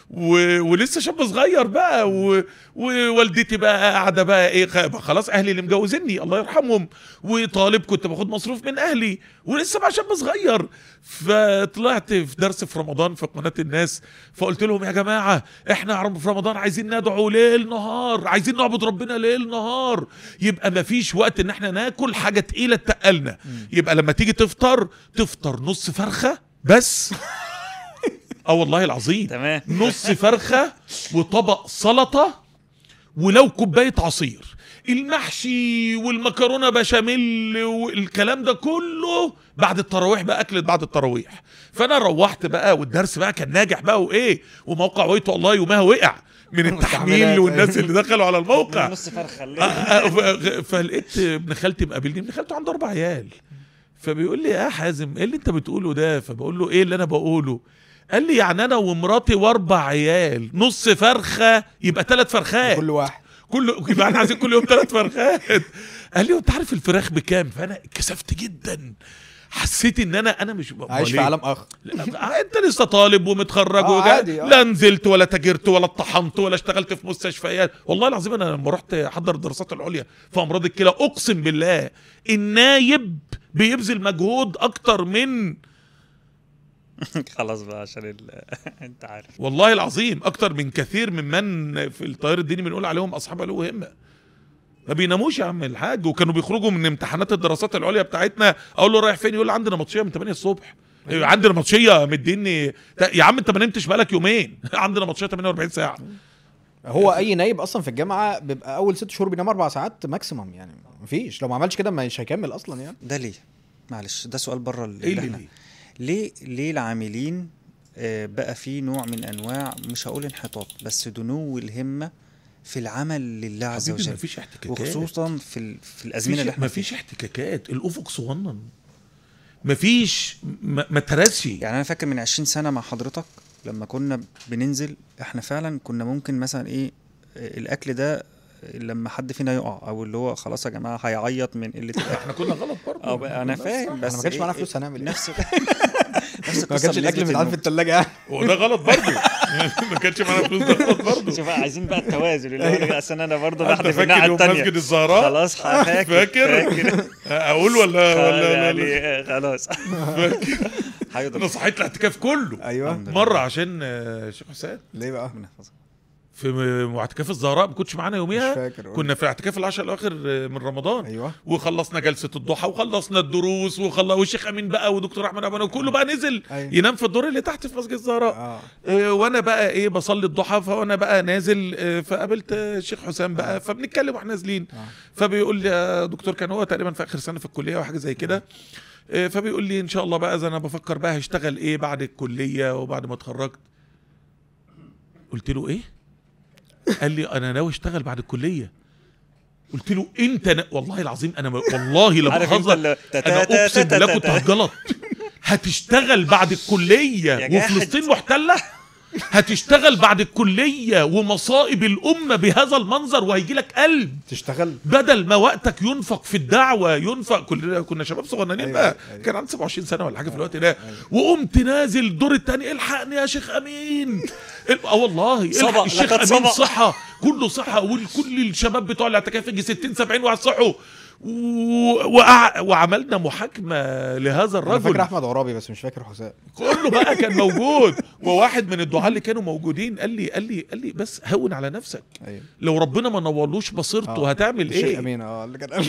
ولسه شاب صغير بقى، ووالدتي بقى قاعده بقى ايه، خلاص اهلي اللي مجوزيني الله يرحمهم، وطالب كنت باخد مصروف من اهلي، ولسه بقى شاب صغير. فطلعت في درس في رمضان في قناه الناس، فقلت لهم يا جماعه احنا في رمضان عايزين ندعو ليل نهار، عايزين نعبد ربنا ليل نهار، يبقى ما فيش وقت ان احنا ناكل حاجه تقيله تقلنا، يبقى لما تيجي تفطر نص فرخه بس والله العظيم
تمام.
نص فرخه وطبق سلطه ولو كوبايه عصير. المحشي والمكرونه بشاميل والكلام ده كله بعد التراويح بقى، اكلت بعد التراويح. فانا روحت بقى والدرس بقى كان ناجح بقى وايه، وموقع ويتو الله يومها وقع من التحميل والناس اللي دخلوا على الموقع.
نص فرخه
فلقيت ابن خالتي مقابلني، ابن خالته عنده 4 عيال، فبيقول لي يا حازم ايه اللي انت بتقوله ده؟ فبقول له ايه اللي انا بقوله؟ قال لي يعني انا ومراتي و4 عيال نص فرخه يبقى 3 فرخات
كل واحد،
يبقى احنا عايزين كل يوم 3 فرخات. قال لي وانت عارف الفراخ بكام؟ فانا اتكسفت جدا، حسيت ان انا مش
عايش في عالم اخر.
انت لسه طالب ومتخرج
عادي.
لا نزلت ولا تاجرت ولا اتطحنت ولا اشتغلت في مستشفيات. والله العظيم انا لما رحت احضر الدراسات العليا في امراض الكلى اقسم بالله النايب بيبذل مجهود اكتر من
خلاص بقى عشان انت عارف
والله العظيم اكتر من كثير من في التيار الديني بنقول عليهم اصحاب علو همه. ما بيناموش يا عم الحاج، وكانوا بيخرجوا من امتحانات الدراسات العليا بتاعتنا اقول له رايح فين؟ يقول لي عندنا ماتشيه من 8 الصبح. عندنا ماتشيه مديني يا عم انت ما نمتش بقالك يومين. عندنا ماتشيه 48 ساعه.
هو اي نايب اصلا في الجامعه بيبقى اول 6 شهور بينام 4 ساعات ماكسيمم، يعني مفيش، لو ما عملش كده مش هيكمل اصلا يعني.
ده ليه؟ معلش ده سؤال بره
ايه
احنا ليه العاملين بقى في نوع من انواع مش هقول انحطاط بس دنو الهمه في العمل لله عز وجل،
مفيش احتكاكات،
وخصوصا في الازمنه اللي احنا
مفيش احتكاكات، الافق صغنن، مفيش ما ترسش.
يعني انا فاكر من 20 سنه مع حضرتك لما كنا بننزل احنا فعلا كنا ممكن مثلا ايه الاكل ده لما حد فينا يقع او اللي هو خلاص يا جماعه هيعيط من قله الاكل.
احنا كنا غلط برضه.
انا فاهم بس
ما كانش معانا فلوس هنعمل
نفس
ما كانش الاكل بيتعمل في الثلاجه يعني.
وده غلط برضه. ما كانش معانا فلوس، ده غلط برضه.
شوف عايزين بقى التوازن اللي هو اصل انا برضه بحد في
الناحيه الثانيه مسجد الزهراء
خلاص فاكر
اقول ولا
يعني خلاص
فاكر. انا صحيت الاعتكاف كله.
ايوه
مره عشان شيخ حسين.
ليه بقى؟
في اعتكاف الزهراء ما كنتش معانا يوميها.
مش فاكر.
كنا في اعتكاف العشر الاواخر من رمضان.
ايوه
وخلصنا جلسه الضحى وخلصنا الدروس والشيخ امين بقى ودكتور احمد اباني وكله بقى نزل.
أيوة.
ينام في الدور اللي تحت في مسجد الزهراء. وانا بقى ايه بصلي الضحى، فانا بقى نازل فقابلت الشيخ حسام بقى فبنتكلم واحنا نازلين. فبيقول لي يا دكتور، كان هو تقريبا في اخر سنه في الكليه او حاجه زي كده، فبيقول لي ان شاء الله بقى انا بفكر بقى هشتغل ايه بعد الكليه وبعد ما اتخرجت. قلت له ايه؟ قال لي انا ناوي اشتغل بعد الكليه. قلت له انت والله العظيم انا والله لا بهزر، انا اقسم بالله كنت هتجلط. هتشتغل بعد الكليه وفلسطين محتله؟ هتشتغل بعد الكليه ومصائب الامه بهذا المنظر وهيجي لك قلب
تشتغل
بدل ما وقتك ينفق في الدعوه ينفق. كنا شباب صغننين.
أيوة
بقى
أيوة.
كان عندي 27 سنه ولا حاجه في الوقت ده. وقمت نازل الدور الثاني، الحقني يا شيخ امين. والله الشيخ امين صحه كله صحه، وكل الشباب بتوع الاعتكاف يجي 60 70 واحد صحوا. وعملنا محاكمه لهذا الرجل.
انا فاكر احمد عرابي بس مش فاكر حسام.
كله بقى كان موجود. وواحد من الدعاة اللي كانوا موجودين قال لي بس هون على نفسك.
أيوة.
لو ربنا ما نورلوش بصيرته هتعمل ايه؟
الشيخ امين اللي كان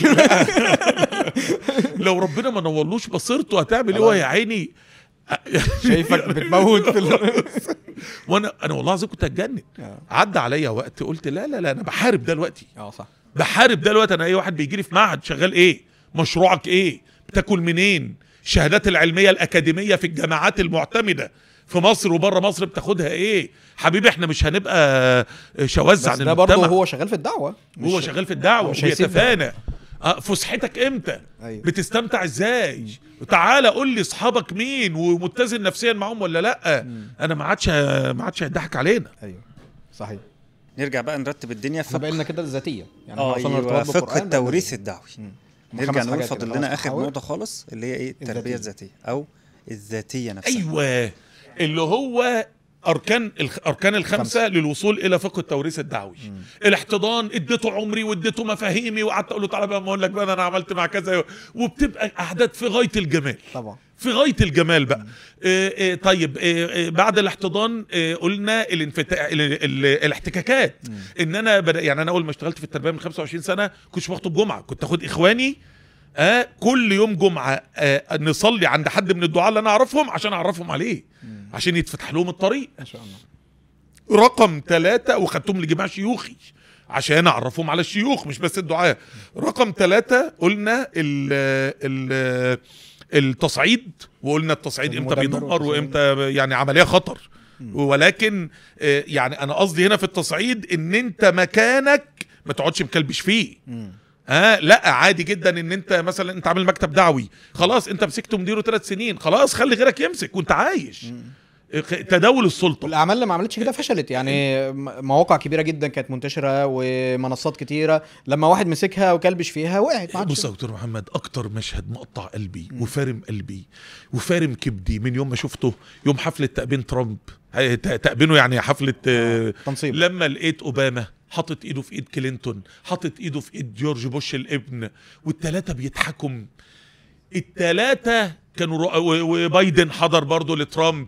لو ربنا ما نورلوش بصيرته هتعمل ايه؟ ويا عيني
شايفك بتموت في
وانا والله العظيم كنت هتجنن. عدى عليا وقت قلت لا انا بحارب ده دلوقتي.
صح،
بحارب ده دلوقتي. انا اي واحد بيجي لي في معهد شغال ايه؟ مشروعك ايه؟ بتاكل منين؟ الشهادات العلميه الاكاديميه في الجامعات المعتمده في مصر وبره مصر بتاخدها ايه؟ حبيبي احنا مش هنبقى شواذ عن المجتمع.
ده برضه هو شغال في الدعوه.
هو شغال في الدعوه وبيتفانى. فسحتك امتى؟
أيوة.
بتستمتع ازاي؟ تعالى قول لي اصحابك مين ومتزن نفسيا معاهم ولا لا؟ انا ما عادش هيضحك علينا.
ايوه صحيح.
نرجع بقى نرتب الدنيا في
بقى لنا كده الذاتيه
يعني ايوه فقه التوريث الدعوي. نرجع نقول فاضل لنا اخر نقطه خالص اللي هي ايه؟ التربيه الذاتيه او الذاتيه نفسها.
ايوه اللي هو اركان الخمسه للوصول الى فقه التوريث الدعوي. الاحتضان اديته عمري واديته مفاهيمي وقعدت اقول له تعالى بقى ما اقول لك بقى انا عملت مع كذا، وبتبقى احداث في غايه الجمال
طبعا،
في غايه الجمال بقى. طيب بعد الاحتضان قلنا الاحتكاكات. ان انا يعني انا اول ما اشتغلت في التربيه من 25 سنه كنتش بخطب جمعه، كنت اخد اخواني كل يوم جمعه نصلي عند حد من الدعاء اللي انا اعرفهم عشان اعرفهم عليه، عشان يتفتح لهم الطريق
ما شاء الله.
رقم 3 وخدتهم لجماع شيوخي عشان اعرفهم على الشيوخ مش بس الدعاء. رقم 3 قلنا التصعيد، وقلنا التصعيد امتى بيدمر وامتى يعني عملية خطر. ولكن يعني انا قصدي هنا في التصعيد ان انت مكانك ما تقعدش مكلبش فيه. لا عادي جدا ان انت مثلا انت عامل مكتب دعوي خلاص انت مسكته مديره 3 سنين، خلاص خلي غيرك يمسك وانت عايش. تداول السلطه.
الاعمال اللي ما عملتش كده فشلت يعني. مواقع كبيره جدا كانت منتشره ومنصات كتيره، لما واحد مسكها وكلبش فيها وقعت.
بص يا دكتور محمد، اكتر مشهد مقطع قلبي وفارم قلبي وفارم كبدي من يوم ما شفته يوم حفله تأبين ترامب، تأبينه يعني حفله
تنصيب،
لما لقيت اوباما حاطط ايده في ايد كلينتون، حاطط ايده في ايد جورج بوش الابن، والثلاثه بيضحكوا. الثلاثه كانوا وبايدن حضر برضه لترامب.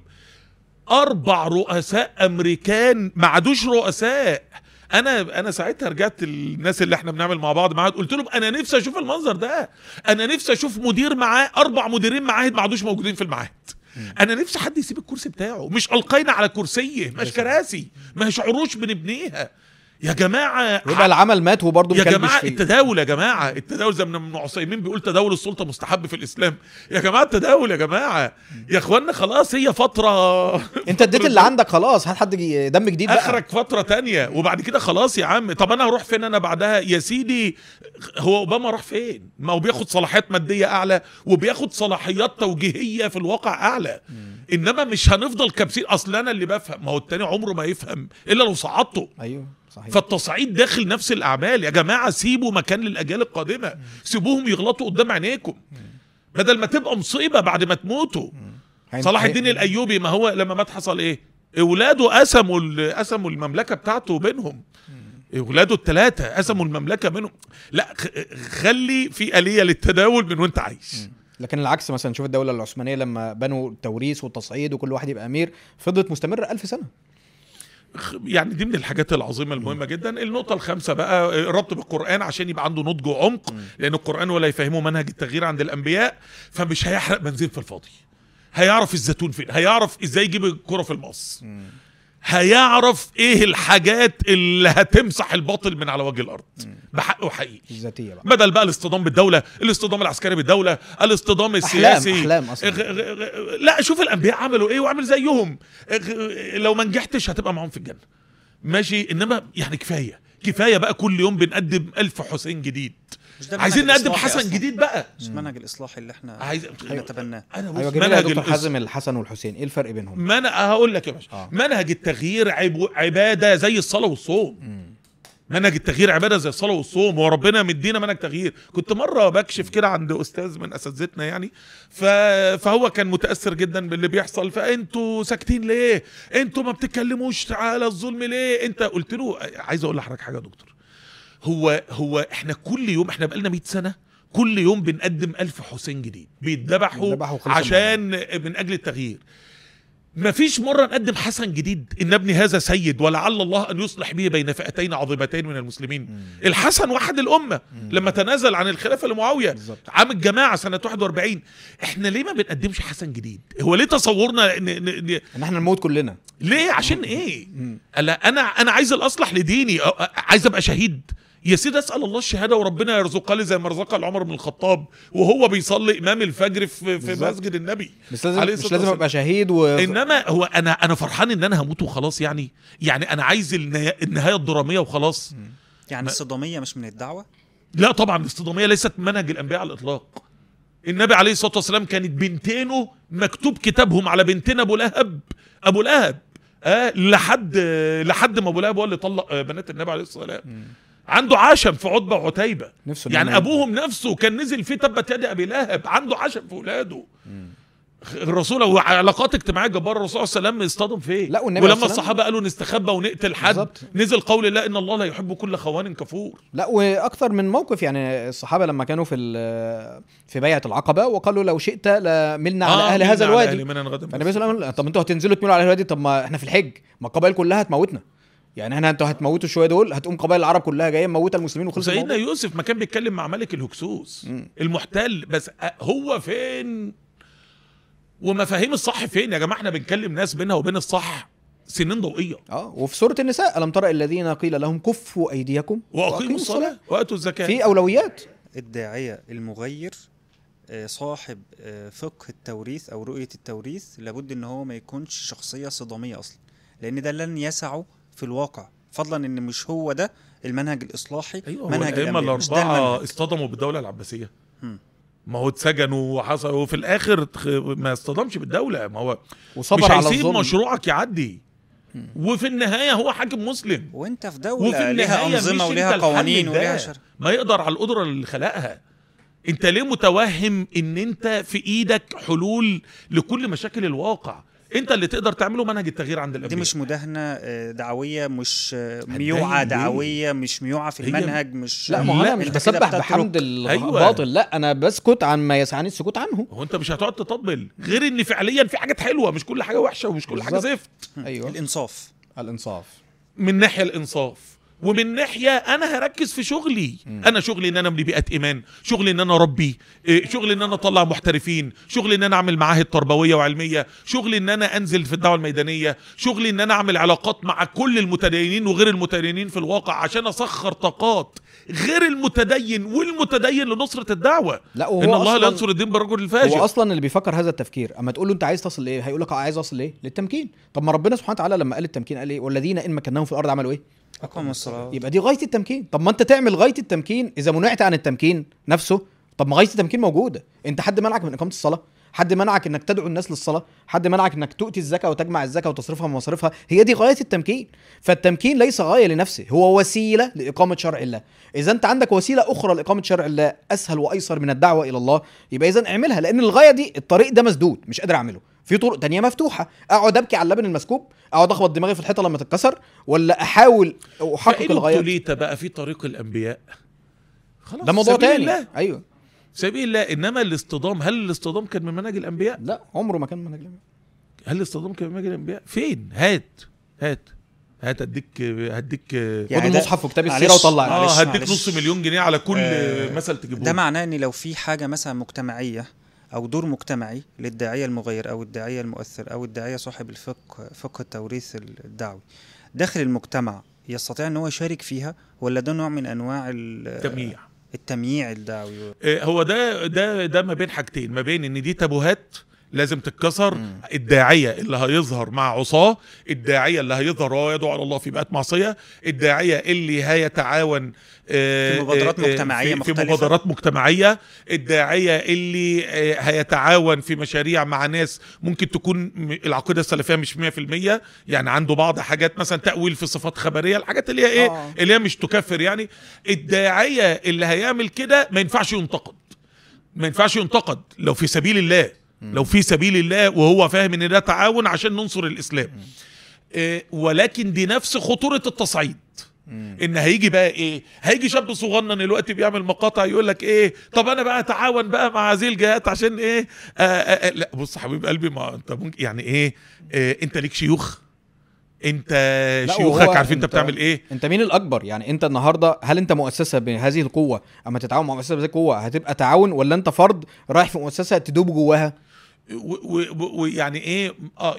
4 رؤساء امريكان ما عادوش رؤساء. انا ساعتها رجعت الناس اللي احنا بنعمل مع بعض معاهد قلت لهم انا نفسي اشوف المنظر ده، انا نفسي اشوف مدير معاه 4 مديرين معاهد ما عادوش موجودين في المعاهد. انا نفسي حد يسيب الكرسي بتاعه، مش القينا على كرسيه، مش كراسي، مش عروش بنبنيها يا جماعه.
يبقى العمل مات وبرضه
يا جماعه فيه. التداول يا جماعه، التداول زي ما ابن عثيمين بيقول تداول السلطه مستحب في الاسلام. يا جماعه التداول يا جماعه يا اخوانا، خلاص هي فتره
انت اديت اللي عندك خلاص، هات حد دم جديد بقى،
اخرك فتره تانية وبعد كده خلاص يا عم. طب انا هروح فين انا بعدها يا سيدي؟ هو اوباما راح فين؟ ما هو بياخد صلاحيات ماديه اعلى وبياخد صلاحيات توجيهيه في الواقع اعلى. انما مش هنفضل كابسين. اصل انا اللي بفهم، ما هو التاني عمره ما يفهم الا لو صعدته.
ايوه صحيح.
فالتصعيد داخل نفس الاعمال يا جماعه. سيبوا مكان للاجيال القادمه، سيبوهم يغلطوا قدام عينيكم بدل ما تبقى مصيبه بعد ما تموتوا. صلاح الدين الايوبي ما هو لما مات حصل ايه؟ اولاده قسموا المملكه بتاعته بينهم. اولاده ال3 قسموا المملكه بينهم. لا خلي في آلية للتداول من وانت عايش.
لكن العكس مثلا شوف الدوله العثمانيه لما بنوا التوريث والتصعيد وكل واحد يبقى امير، فضلت مستمره 1000 سنه.
يعني دي من الحاجات العظيمه المهمه جدا. النقطه الخامسه بقى الربط بالقران عشان يبقى عنده نضج وعمق، لان القران ولا يفهمه منهج التغيير عند الانبياء، فمش هيحرق بنزين في الفاضي. هيعرف الزيتون فين، هيعرف ازاي يجيب الكره في المقص، هيعرف ايه الحاجات اللي هتمسح الباطل من على وجه الارض بحقه حقيقي.
الذاتيه بقى،
بدل بقى الاصطدام بالدوله، الاصطدام العسكري بالدوله، الاصطدام السياسي.
احلام اصلا.
لا شوف الانبياء عملوا ايه واعمل زيهم. لو ما نجحتش هتبقى معاهم في الجنه ماشي. انما يعني كفايه بقى كل يوم بنقدم 1000 حسين جديد. عايزين نقدم حسن جديد بقى.
مش منهج الاصلاحي اللي احنا نتبناه.
ايوه جميل يا دكتور حازم. الحسن والحسين ايه الفرق بينهم؟
ما انا هقول لك يا باشا. منهج التغيير عباده زي الصلاه والصوم. منهج التغيير عباده زي الصلاه والصوم، وربنا مدينا منهج تغيير. كنت مره بكشف كده عند استاذ من اساتذتنا يعني، فهو كان متاثر جدا باللي بيحصل. فانتوا ساكتين ليه؟ انتوا ما بتتكلموش على الظلم ليه؟ انت قلت له عايز اقول لحضرتك حاجه يا دكتور. هو احنا كل يوم، احنا بقالنا 100 سنه كل يوم بنقدم 1000 حسين جديد بيتذبحوا عشان من اجل التغيير. مفيش مرة نقدم حسن جديد إن ابني هذا سيد ولعل الله أن يصلح به بين فئتين عظيمتين من المسلمين. الحسن وحد الأمة لما تنازل عن الخلافة لمعاوية عام الجماعة سنة 41. إحنا ليه ما بنقدمش حسن جديد؟ هو ليه تصورنا
إن إحنا نموت كلنا؟
ليه؟ عشان إيه؟ أنا عايز الأصلح لديني، عايز أبقى شهيد. يا سيدي اسال الله الشهاده وربنا يرزقها لي زي ما رزقها لعمر بن الخطاب وهو بيصلي امام الفجر في مسجد النبي.
مش لازم ابقى شهيد
انما هو انا فرحان ان انا هموت وخلاص. يعني انا عايز النهايه الدراميه وخلاص.
يعني الصداميه مش من الدعوه؟
لا طبعا الاصطداميه ليست منهج الانبياء على الاطلاق. النبي عليه الصلاه والسلام كانت بنتينه مكتوب كتابهم على بنتين ابو لهب لحد ما ابو لهب هو اللي طلق بنات النبي عليه الصلاه والسلام. عنده عشم في عتبة وعتيبة، يعني ابوهم نفسه كان نزل فيه تبت يد ابي لهب. عنده عشم في اولاده. الرسول وعلاقات اجتماعيه جباره. الرسول صلى الله عليه وسلم اصطدم فين؟
لا، والنبي
ولما
عليه الصلاة
الصحابه قالوا نستخبى ونقتل حد
بالظبط.
نزل قول الله ان الله لا يحب كل خوان كفور.
لا، واكثر من موقف. يعني الصحابه لما كانوا في بيعه العقبه وقالوا لو شئت لملنا على اهل هذا الوادي، فالنبي صلى الله عليه وسلم طب انتوا هتنزلوا تميلوا على الوادي؟ طب ما احنا في الحج، ما القبائل كلها هتموتنا، يعني انتوا هتموتوا شويه دول، هتقوم قبائل العرب كلها جايه مموته المسلمين وخلص
سيدنا
الموضوع.
يوسف ما كان بيتكلم مع ملك الهكسوس المحتل، بس هو فين ومفاهيم الصح فين يا جماعه؟ احنا بنكلم ناس بينها وبين الصح سنين ضوئيه.
وفي سوره النساء الم ترى الذين قيل لهم كفوا ايديكم
واقيموا الصلاه واتوا الزكاه.
في اولويات.
الداعيه المغير صاحب فقه التوريث او رؤيه التوريث لابد ان هو ما يكونش شخصيه صداميه اصلا، لان ده لن يسعه في الواقع، فضلا ان مش هو ده المنهج الاصلاحي.
أيوة،
منهج
الأئمة الأربعة اصطدموا بالدولة العباسية. ما هو اتسجنوا وحصل وفي الآخر ما اصطدمش بالدولة، ما هو
وصبر
مش
على
هيسيب
الظلم.
مشروعك يعدي. وفي النهاية هو حاكم مسلم،
وانت في
وفي
دولة لها
النهاية
أنظمة
مش
ولها
انت الحل
قوانين
ده.
ولها شرع.
ما يقدر على القدرة اللي خلقها. انت ليه متوهم ان انت في ايدك حلول لكل مشاكل الواقع؟ انت اللي تقدر تعمله منهج التغيير عند الانبياء.
دي مش مداهنة دعوية، مش ميوعة دعوية، مش ميوعة في المنهج، مش
لا، ما هو انا مش
انت
بسبح
كده
بحمد
بتترك.
الباطل. لا، انا بسكت عن ما يسعني السكوت عنه.
هو انت مش هتقعد تطبل غير ان فعليا في حاجات حلوه، مش كل حاجه وحشه ومش كل حاجه
بالظبط.
زفت.
ايوه،
الإنصاف.
الانصاف
من ناحيه الانصاف، ومن ناحيه انا هركز في شغلي. انا شغلي ان انا ابني بيئه ايمان، شغلي ان انا اربي، شغلي ان انا اطلع محترفين، شغلي ان انا اعمل معاهد تربويه وعلميه، شغلي ان انا انزل في الدعوه الميدانيه، شغلي ان انا اعمل علاقات مع كل المتدينين وغير المتدينين في الواقع عشان اسخر طاقات غير المتدين والمتدين لنصره الدعوه.
لا، وهو
ان الله لا
أصلاً
ينصر الدين بالرجل الفاجر.
هو اصلا اللي بيفكر هذا التفكير اما تقول له انت عايز تصل لايه، هيقول لك عايز اصل لايه؟ للتمكين. طب ما ربنا سبحانه وتعالى لما قال التمكين قال ايه؟ والذين ان مكناهم في الارض عملوا ايه؟
أقام الصلاة.
يبقى دي غايه التمكين. طب ما انت تعمل غايه التمكين اذا منعت عن التمكين نفسه. طب ما غايه التمكين موجوده، انت حد منعك من اقامه الصلاه؟ حد منعك انك تدعو الناس للصلاه؟ حد منعك انك تؤتي الزكاه وتجمع الزكاه وتصرفها من مصارفها؟ هي دي غايه التمكين. فالتمكين ليس غايه لنفسه، هو وسيله لاقامه شرع الله. اذا انت عندك وسيله اخرى لاقامه شرع الله اسهل وايسر من الدعوه الى الله، يبقى اذا اعملها، لان الغايه دي الطريق ده مسدود مش قادر اعمله. في طرق تانية مفتوحه، اقعد ابكي على اللبن المسكوب، اقعد اخبط دماغي في الحيطه لما تتكسر، ولا احاول احقق الغايه؟
ابتليت بقى في طريق الانبياء، خلاص
ده موضوع
سبيل
تاني.
الله.
ايوه،
سبيل الله. انما الاصطدام، هل الاصطدام كان من منهج الانبياء؟
لا، عمره ما كان منهج الانبياء.
هل الاصطدام كان من منهج الانبياء؟ فين؟ هات هديك
خد
يعني
المصحف وكتاب السيره
معلش،
وطلع.
معلش.
هديك نص مليون جنيه على كل مثل تجيبه.
ده معناه ان لو في حاجة مثلا مجتمعية او دور مجتمعي للداعية المغير او الداعية المؤثر او الداعية صاحب فقه التوريث الدعوي داخل المجتمع، يستطيع ان هو يشارك فيها، ولا ده نوع من انواع التمييع الدعوي؟
هو ده ما بين حاجتين، ما بين ان دي تابوهات لازم تتكسر. الداعية اللي هيظهر مع عصاه، الداعية اللي هيظهر وهو يدعو على الله في بيئات معصية، الداعية اللي هيتعاون
في مبادرات مجتمعية مختلفة،
في مبادرات مجتمعية، الداعية اللي هيتعاون في مشاريع مع ناس ممكن تكون العقيدة السلفية مش 100%، يعني عنده بعض حاجات مثلا تأويل في صفات خبرية، الحاجات اللي هي اللي هي مش تكفر يعني. الداعية اللي هيعمل كده ما ينفعش ينتقد لو في سبيل الله، لو في سبيل الله وهو فاهم ان ده تعاون عشان ننصر الاسلام. ولكن دي نفس خطورة التصعيد. ان هيجي بقى ايه؟ هيجي شاب صغنن دلوقتي بيعمل مقاطع يقول لك ايه؟ طب انا بقى اتعاون بقى مع هذه الجهات عشان ايه؟ لا بص حبيب قلبي، ما انت ممكن يعني ايه؟ انت ليك شيوخ، انت شيوخك عارفين انت بتعمل ايه.
انت مين الاكبر؟ يعني انت النهارده هل انت مؤسسه بهذه القوه اما تتعاون مع مؤسسه بهذه القوه هتبقى تعاون، ولا انت فرد رايح في مؤسسه تدوب جواها؟
ويعني ايه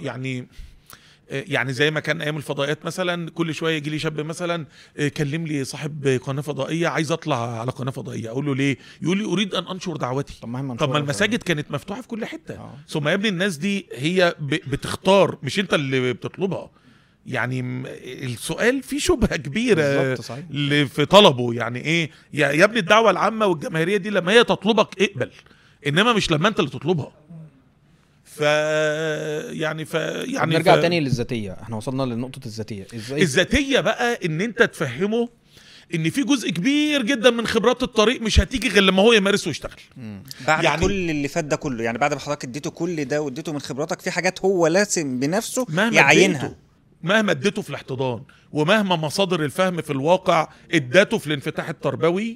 يعني زي ما كان ايام الفضائيات مثلا، كل شويه يجي لي شاب مثلا كلم لي صاحب قناه فضائيه عايز اطلع على قناه فضائيه، اقول له ليه؟ يقول لي اريد ان انشر دعوتي.
طب ما
المساجد كانت مفتوحه في كل حته. ثم يا ابني الناس دي هي بتختار، مش انت اللي بتطلبها. يعني السؤال فيه شبهه كبيره في طلبه. يعني ايه يا ابني؟ الدعوه العامه والجماهيريه دي لما هي تطلبك اقبل، انما مش لما انت اللي تطلبها. يعني
نرجع تاني للذاتيه. احنا وصلنا لنقطه الذاتيه. ازاي
الذاتيه بقى؟ ان انت تفهمه ان في جزء كبير جدا من خبرات الطريق مش هتيجي غير لما هو يمارس ويشتغل.
بعد يعني كل اللي فات ده كله، يعني بعد ما حضرتك اديته كل ده واديته من خبراتك، في حاجات هو لازم بنفسه يعينها
مهما اديته في الاحتضان، ومهما مصادر الفهم في الواقع اداته في الانفتاح التربوي،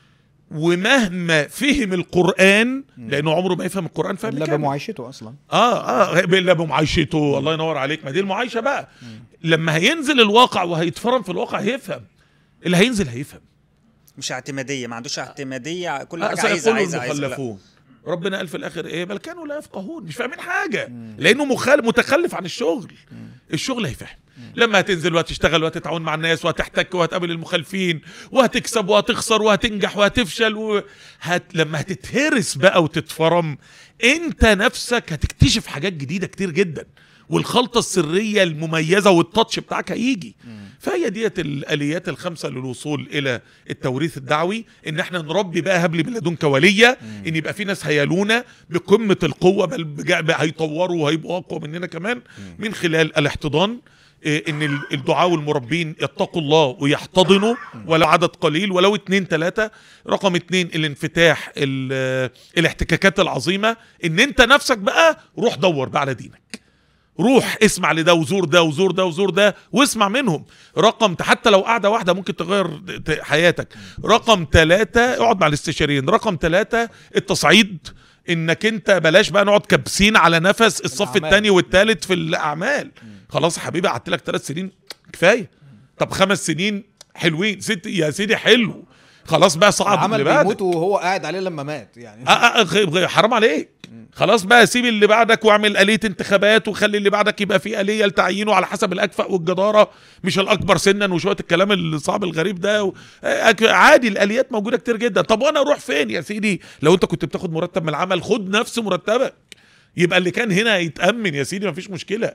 ومهما فهم القرآن، لانه عمره ما يفهم القرآن فهم
الا بمعايشته اصلا.
الا بمعايشته. الله ينور عليك، ما دي المعايشه بقى. لما هينزل الواقع وهيتفرم في الواقع هيفهم، اللي هينزل هيفهم.
مش اعتماديه، ما عندوش اعتماديه، كل حاجه عايزه.
ربنا قال في الاخر ايه؟ بل كانوا لا يفقهون، مش فاهمين حاجه، لانه متخلف عن الشغل. الشغل هيفهم لما هتنزل وهتشتغل وهتتعاون مع الناس وهتحتك وهتقابل المخالفين وهتكسب وهتخسر وهتنجح وهتفشل لما هتتهرس بقى وتتفرم، انت نفسك هتكتشف حاجات جديده كتير جدا، والخلطه السريه المميزه والتاتش بتاعك هيجي. فهي ديت الاليات الخمسه للوصول الى التوريث الدعوي، ان احنا نربي بقى هب لي من لدنك وليا، ان يبقى في ناس هيالونا بقمه القوه، بل هيطوروا وهيبقوا اقوى مننا كمان من خلال الاحتضان. ان الدعاء والمربين يتقوا الله ويحتضنوا ولو عدد قليل، ولو 2 3. رقم 2 الانفتاح، الاحتكاكات العظيمه، ان انت نفسك بقى روح دور بقى على دينك، روح اسمع لده وزور ده وزور ده وزور ده واسمع منهم. حتى لو قاعده واحده ممكن تغير حياتك. رقم 3 اقعد مع الاستشاريين. رقم 3 التصعيد، انك انت بلاش بقى نقعد كابسين على نفس الصف الثاني والثالث في الاعمال. خلاص يا حبيبي، قعدت لك 3 سنين كفايه، طب 5 سنين حلوين، 6 يا سيدي حلو، خلاص بقى صعد اللي بعدك.
بيموت وهو قاعد عليه لما مات يعني.
حرام عليك. خلاص بقى سيب اللي بعدك واعمل آلية انتخابات، وخلي اللي بعدك يبقى فيه آلية لتعيينه على حسب الأكفأ والجدارة، مش الأكبر سنا وشوية الكلام الصعب الغريب ده عادي، الآليات موجودة كتير جدا. طب وانا اروح فين يا سيدي؟ لو انت كنت بتاخد مرتب من العمل، خد نفس مرتبك، يبقى اللي كان هنا يتأمن يا سيدي، مفيش مشكلة.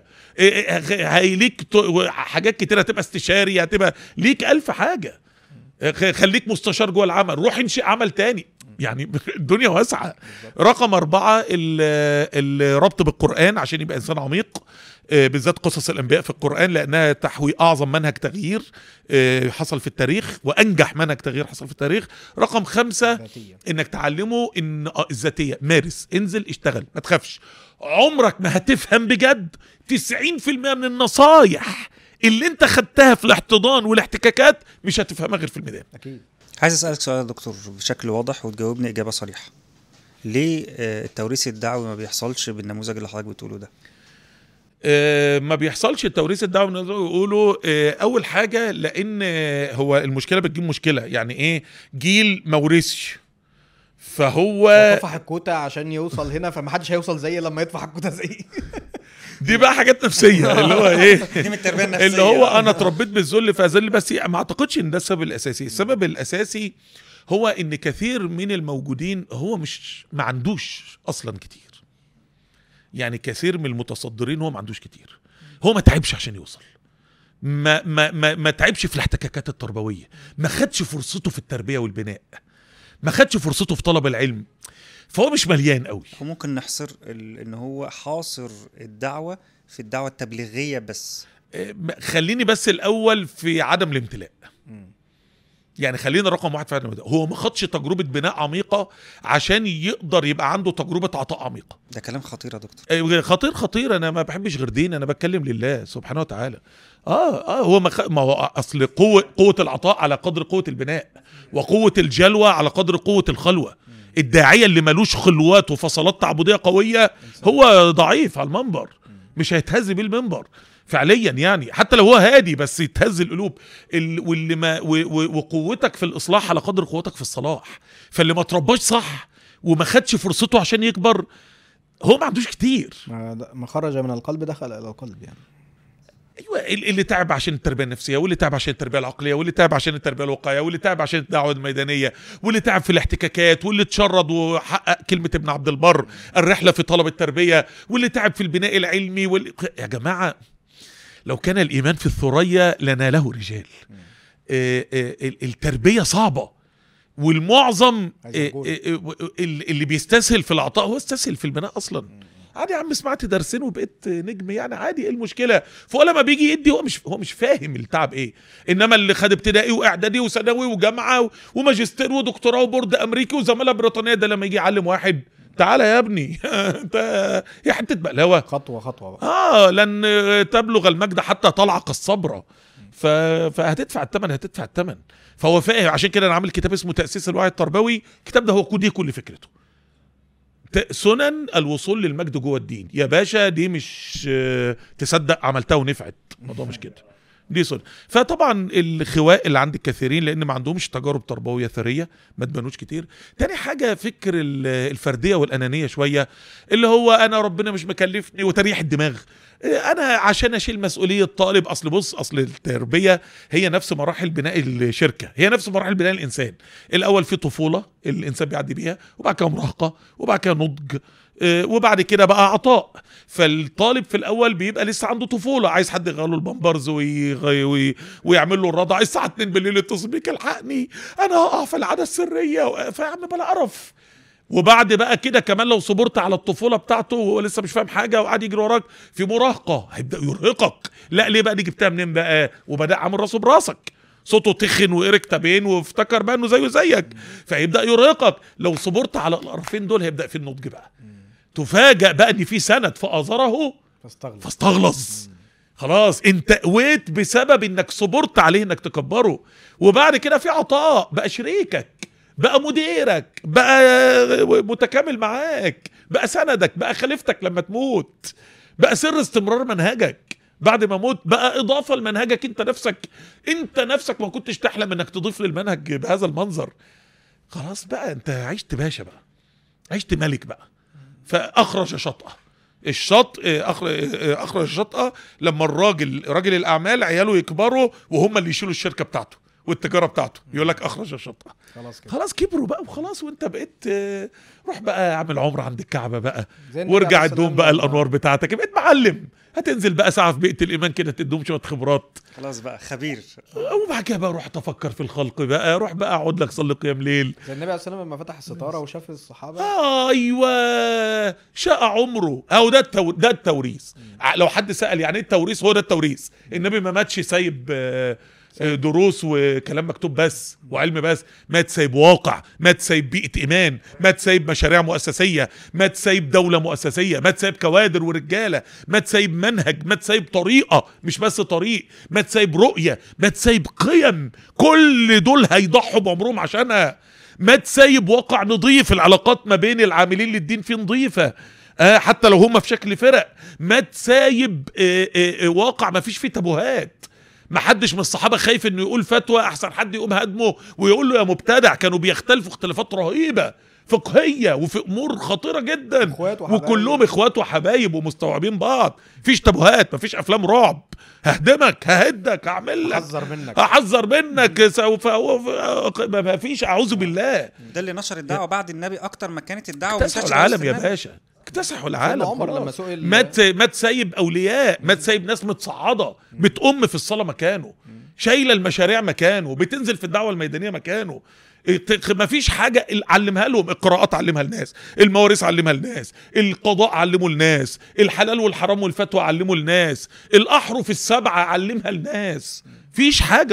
هيليك حاجات كتير، هتبقى استشاري، هتبقى ليك 1000 حاجة. خليك مستشار جوه العمل، روح انشئ عمل تاني، يعني الدنيا واسعة. رقم 4 الربط بالقرآن عشان يبقى إنسان عميق، بالذات قصص الأنبياء في القرآن، لأنها تحوي أعظم منهج تغيير حصل في التاريخ، وأنجح منهج تغيير حصل في التاريخ. رقم 5 إنك تعلمه إن الذاتية، مارس، انزل، اشتغل، ما تخافش. عمرك ما هتفهم بجد 90% من النصايح اللي انت خدتها في الاحتضان والاحتكاكات مش هتفهمها غير في الميدان.
أكيد.
عايز أسألك سؤال يا دكتور بشكل واضح وتجاوبني إجابة صريحة. ليه التوريث الدعوي ما بيحصلش بالنموذج اللي حضرتك بتقوله ده؟
ما بيحصلش التوريث الدعوي من يقولوا. اول حاجه لان هو المشكله بتجيب مشكله، يعني ايه؟ جيل مورثش، فهو
طفح الكوتا عشان يوصل هنا، فمحدش هيوصل زي لما يطفح الكوتا زي
دي بقى حاجات نفسيه اللي هو ايه،
دي من التربيه النفسيه،
اللي هو انا اتربيت بالذل فاذل. بس ما اعتقدش ان ده السبب الاساسي. السبب الاساسي هو ان كثير من الموجودين هو ما عندوش اصلا كتير، يعني كثير من المتصدرين هو ما عندوش كتير، هو ما تعبش عشان يوصل، ما تعبش في الاحتكاكات التربويه، ما خدش فرصته في التربيه والبناء، ما خدش فرصته في طلب العلم، فهو مش مليان قوي.
وممكن نحصر ان هو حاصر الدعوه في الدعوه التبليغيه بس.
خليني بس الاول في عدم الامتلاء، يعني خلينا رقم 1 فعلا، هو ما خدش تجربه بناء عميقه عشان يقدر يبقى عنده تجربه عطاء عميقه.
ده كلام خطير يا دكتور.
خطير. انا ما بحبش غير دين، انا بتكلم لله سبحانه وتعالى. هو ما هو اصل قوه العطاء على قدر قوه البناء، وقوه الجلوه على قدر قوه الخلوه. الداعيه اللي ملوش خلوات وفصلات تعبديه قويه هو ضعيف على المنبر، مش هيتهز بيه المنبر فعليا، يعني حتى لو هو هادي بس يتهز القلوب. وقوتك في الاصلاح على قدر قوتك في الصلاح. فاللي ما ترباش صح وما خدش فرصته عشان يكبر هو ما عندوش كتير.
ما خرج من القلب دخل الى القلب يعني.
ايوه، اللي تعب عشان التربيه النفسيه، واللي تعب عشان التربيه العقليه، واللي تعب عشان التربيه الوقائيه، واللي تعب عشان الدعوه الميدانيه، واللي تعب في الاحتكاكات، واللي اتشرد وحقق كلمه ابن عبد البر الرحله في طلب التربيه، واللي تعب في البناء العلمي يا جماعه، لو كان الايمان في الثريا لناله رجال. التربيه صعبه، والمعظم اللي بيستسهل في العطاء هو استسهل في البناء اصلا. عادي يا عم، سمعت درسين وبقيت نجم يعني، عادي، ايه المشكله؟ فهو لما بيجي يدي هو مش فاهم التعب ايه. انما اللي خد ابتدائي واعدادي وثانوي وجامعه وماجستير ودكتوراه وبورد امريكي وزماله بريطانيه، ده لما يجي يعلم واحد تعالى يا ابني انت يا حته بقلاوه،
خطوه خطوه بقى.
لن تبلغ المجد حتى تلعق الصبر. فهتدفع الثمن. فهو فاهم. عشان كده انا عامل كتاب اسمه تأسيس الوعي التربوي. الكتاب ده هو كل فكرته سنن الوصول للمجد جوه الدين يا باشا. دي مش تصدق عملتها ونفعت، الموضوع مش كده، دي سنن. فطبعا الخواء اللي عند الكثيرين لان ما عندهمش تجارب تربويه ثريه، ما تبانوش كتير. تاني حاجه فكر الفرديه والانانيه شويه، اللي هو انا ربنا مش مكلفني وتريح الدماغ، انا عشان اشيل مسؤوليه طالب. اصل التربيه هي نفس مراحل بناء الشركه، هي نفس مراحل بناء الانسان. الاول في طفوله الانسان بيعدي بيها، وبعد كده مراهقه، وبعد كده نضج، وبعد كده بقى عطاء. فالطالب في الاول بيبقى لسه عنده طفوله، عايز حد يغير له البامبرز ويعمل له الرضع. الساعه 2 بالليل يتصل بيك الحقني انا هقع في العاده السريه، فيا عم بلا قرف. وبعد بقى كده كمان لو صبرت على الطفوله بتاعته وهو لسه مش فاهم حاجه وقاعد يجري وراك، في مراهقه هيبدا يرهقك. لا ليه بقى؟ دي جبتها منين بقى؟ وبدا عامل راسه براسك، صوته تخن وإرك تابين وافتكر بقى انه زيه زيك، فيبدا يرهقك. لو صبرت على القرفين دول هيبدا في النضج بقى، تفاجأ بقى ان في سند فأزره فاستغلظ. خلاص انت قويت بسبب انك صبرت عليه انك تكبره. وبعد كده في عطاء، بقى شريكك، بقى مديرك، بقى متكامل معاك، بقى سندك، بقى خليفتك لما تموت، بقى سر استمرار منهجك بعد ما موت، بقى اضافه لمنهجك. انت نفسك ما كنتش تحلم انك تضيف للمنهج بهذا المنظر. خلاص بقى انت عشت باشا بقى، عشت ملك بقى. فاخرج شطأه. اخرج الشطأه لما راجل الاعمال عياله يكبروا وهم اللي يشيلوا الشركه بتاعته والتجاره بتاعته، يقول لك اخرج الشطأه. خلاص كبروا بقى وخلاص، وانت بقيت روح بقى اعمل عمره عند الكعبه بقى، وارجع ادوم بقى الانوار بتاعتك، بقيت معلم. هتنزل بقى ساعه في بيئه الايمان كده تدوم شويه خبرات،
خلاص بقى خبير.
وبعد كده بقى روح تفكر في الخلق بقى، روح بقى اقعد لك صلي قيام ليل.
زي النبي عليه الصلاه والسلام لما فتح الستاره وشاف الصحابه،
ايوه شاء عمره. او ده التوريث. لو حد سأل يعني ايه التوريث، هو ده التوريث. النبي ما ماتش سايب دروس وكلام مكتوب بس وعلم بس، مات سايب واقع، مات سايب بيئة إيمان، مات سايب مشاريع مؤسسية، مات سايب دولة مؤسسية، مات سايب كوادر ورجالة، مات سايب منهج، مات سايب طريقة مش بس طريق، مات سايب رؤية، مات سايب قيم، كل دول هيضحوا بعمرهم عشانها. مات سايب واقع نظيف، العلاقات ما بين العاملين للدين فيه نظيفة حتى لو هم في شكل فرق. مات سايب واقع ما فيش فيه تابوهات، ما حدش من الصحابه خايف انه يقول فتوى احسن حد يقوم هدمه ويقول له يا مبتدع. كانوا بيختلفوا اختلافات رهيبه فقهيه وفي امور خطيره جدا، وكلهم اخوات وحبايب ومستوعبين بعض. مفيش تابوهات، مفيش افلام رعب ههدمك ههدك هعمل لك هحذر منك سوف ما فيش. اعوذ بالله.
ده اللي نشر الدعوه بعد النبي اكتر ما كانت الدعوه
منتشره العالم يا باشا، اكتسحوا العالم.
عمر لما سئل
مات سايب اولياء، مات سايب ناس متصعده بتقوم في الصلاه مكانه، شايله المشاريع مكانه، بتنزل في الدعوه الميدانيه مكانه. ما فيش حاجه علمها لهم. القراءات علمها الناس، المواريث علمها الناس، القضاء علموا الناس، الحلال والحرام والفتوى علموا الناس، الاحرف السبعه علمها الناس. فيش حاجه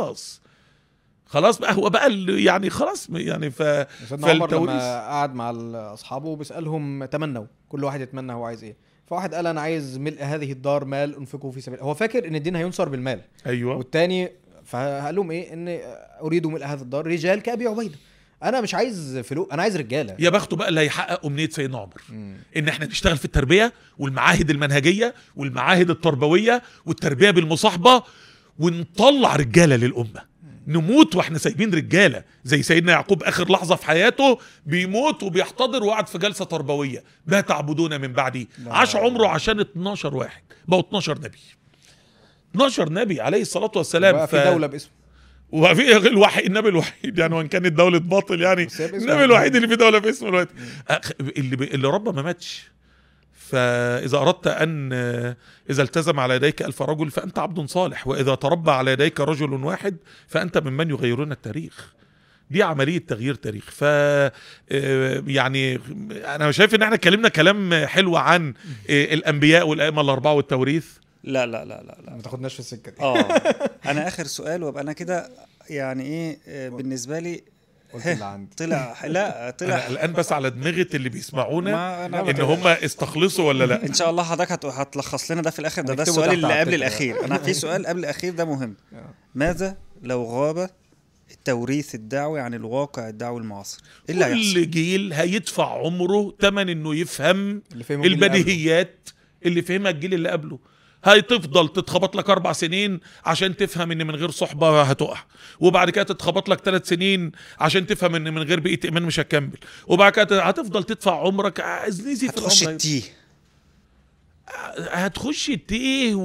خلاص بقى. هو بقى يعني خلاص يعني
سيدنا عمر لما قعد مع اصحابه بيسالهم تمنوا، كل واحد يتمنى هو عايز ايه. فواحد قال انا عايز ملء هذه الدار مال انفقه في سبيل، هو فاكر ان الدين هينصر بالمال.
ايوه.
والتاني فقال لهم ايه؟ ان اريد ملء هذه الدار رجال كابي عبيده. انا مش عايز فلوس، انا عايز رجاله.
يا بخته بقى اللي هيحقق امنيه سيدنا عمر، ان احنا نشتغل في التربيه والمعاهد المنهجيه والمعاهد التربويه والتربيه بالمصاحبه، ونطلع رجاله للامه. نموت واحنا سايبين رجاله، زي سيدنا يعقوب اخر لحظه في حياته بيموت وبيحتضر وقعد في جلسه تربويه. ما تعبدون من بعدي؟ عاش عمره عشان 12 واحد، بقوا 12 نبي. 12 نبي عليه الصلاه والسلام.
في دوله باسمه،
وفي النبي الوحيد يعني، وان كانت دوله باطل يعني، النبي الوحيد اللي في دوله باسمه الوقت. اللي ربه ما ماتش. فإذا أردت إذا التزم على يديك 1000 رجل فأنت عبد صالح، وإذا تربى على يديك رجل واحد فأنت ممن يغيرون التاريخ. دي عمليه تغيير تاريخ. ف يعني انا شايف ان احنا اتكلمنا كلام حلو عن الانبياء والائمه الاربعه والتوريث.
لا لا لا لا لا
ما تاخدناش في السكه دي.
انا اخر سؤال وابقى انا كده يعني ايه بالنسبه لي
قلت اللي عندي.
طلع
انا الان بس على دماغه اللي بيسمعونا
ما أنا
ان هم استخلصوا ولا لا.
ان شاء الله حضرتك هتلخص لنا ده في الاخر. ده
هنكتبه
السؤال
تحت
اللي
على
قبل
التتر.
الاخير. انا في سؤال قبل الاخير ده مهم. ماذا لو غاب التوريث الدعوي عن الواقع الدعوي المعاصر؟ ايه اللي هيحصل؟
كل جيل هيدفع عمره ثمن انه يفهم
اللي فهمه الجيل اللي
البديهيات اللي فهمها الجيل اللي قبله. هتفضل تتخبط لك 4 سنين عشان تفهم ان من غير صحبة هتقع، وبعد كده تتخبط لك 3 سنين عشان تفهم ان من غير بيئة ايمان مش هتكمل، وبعد كده هتفضل تدفع عمرك نزي في
هتخش
العمر.
التيه.
هتخش التيه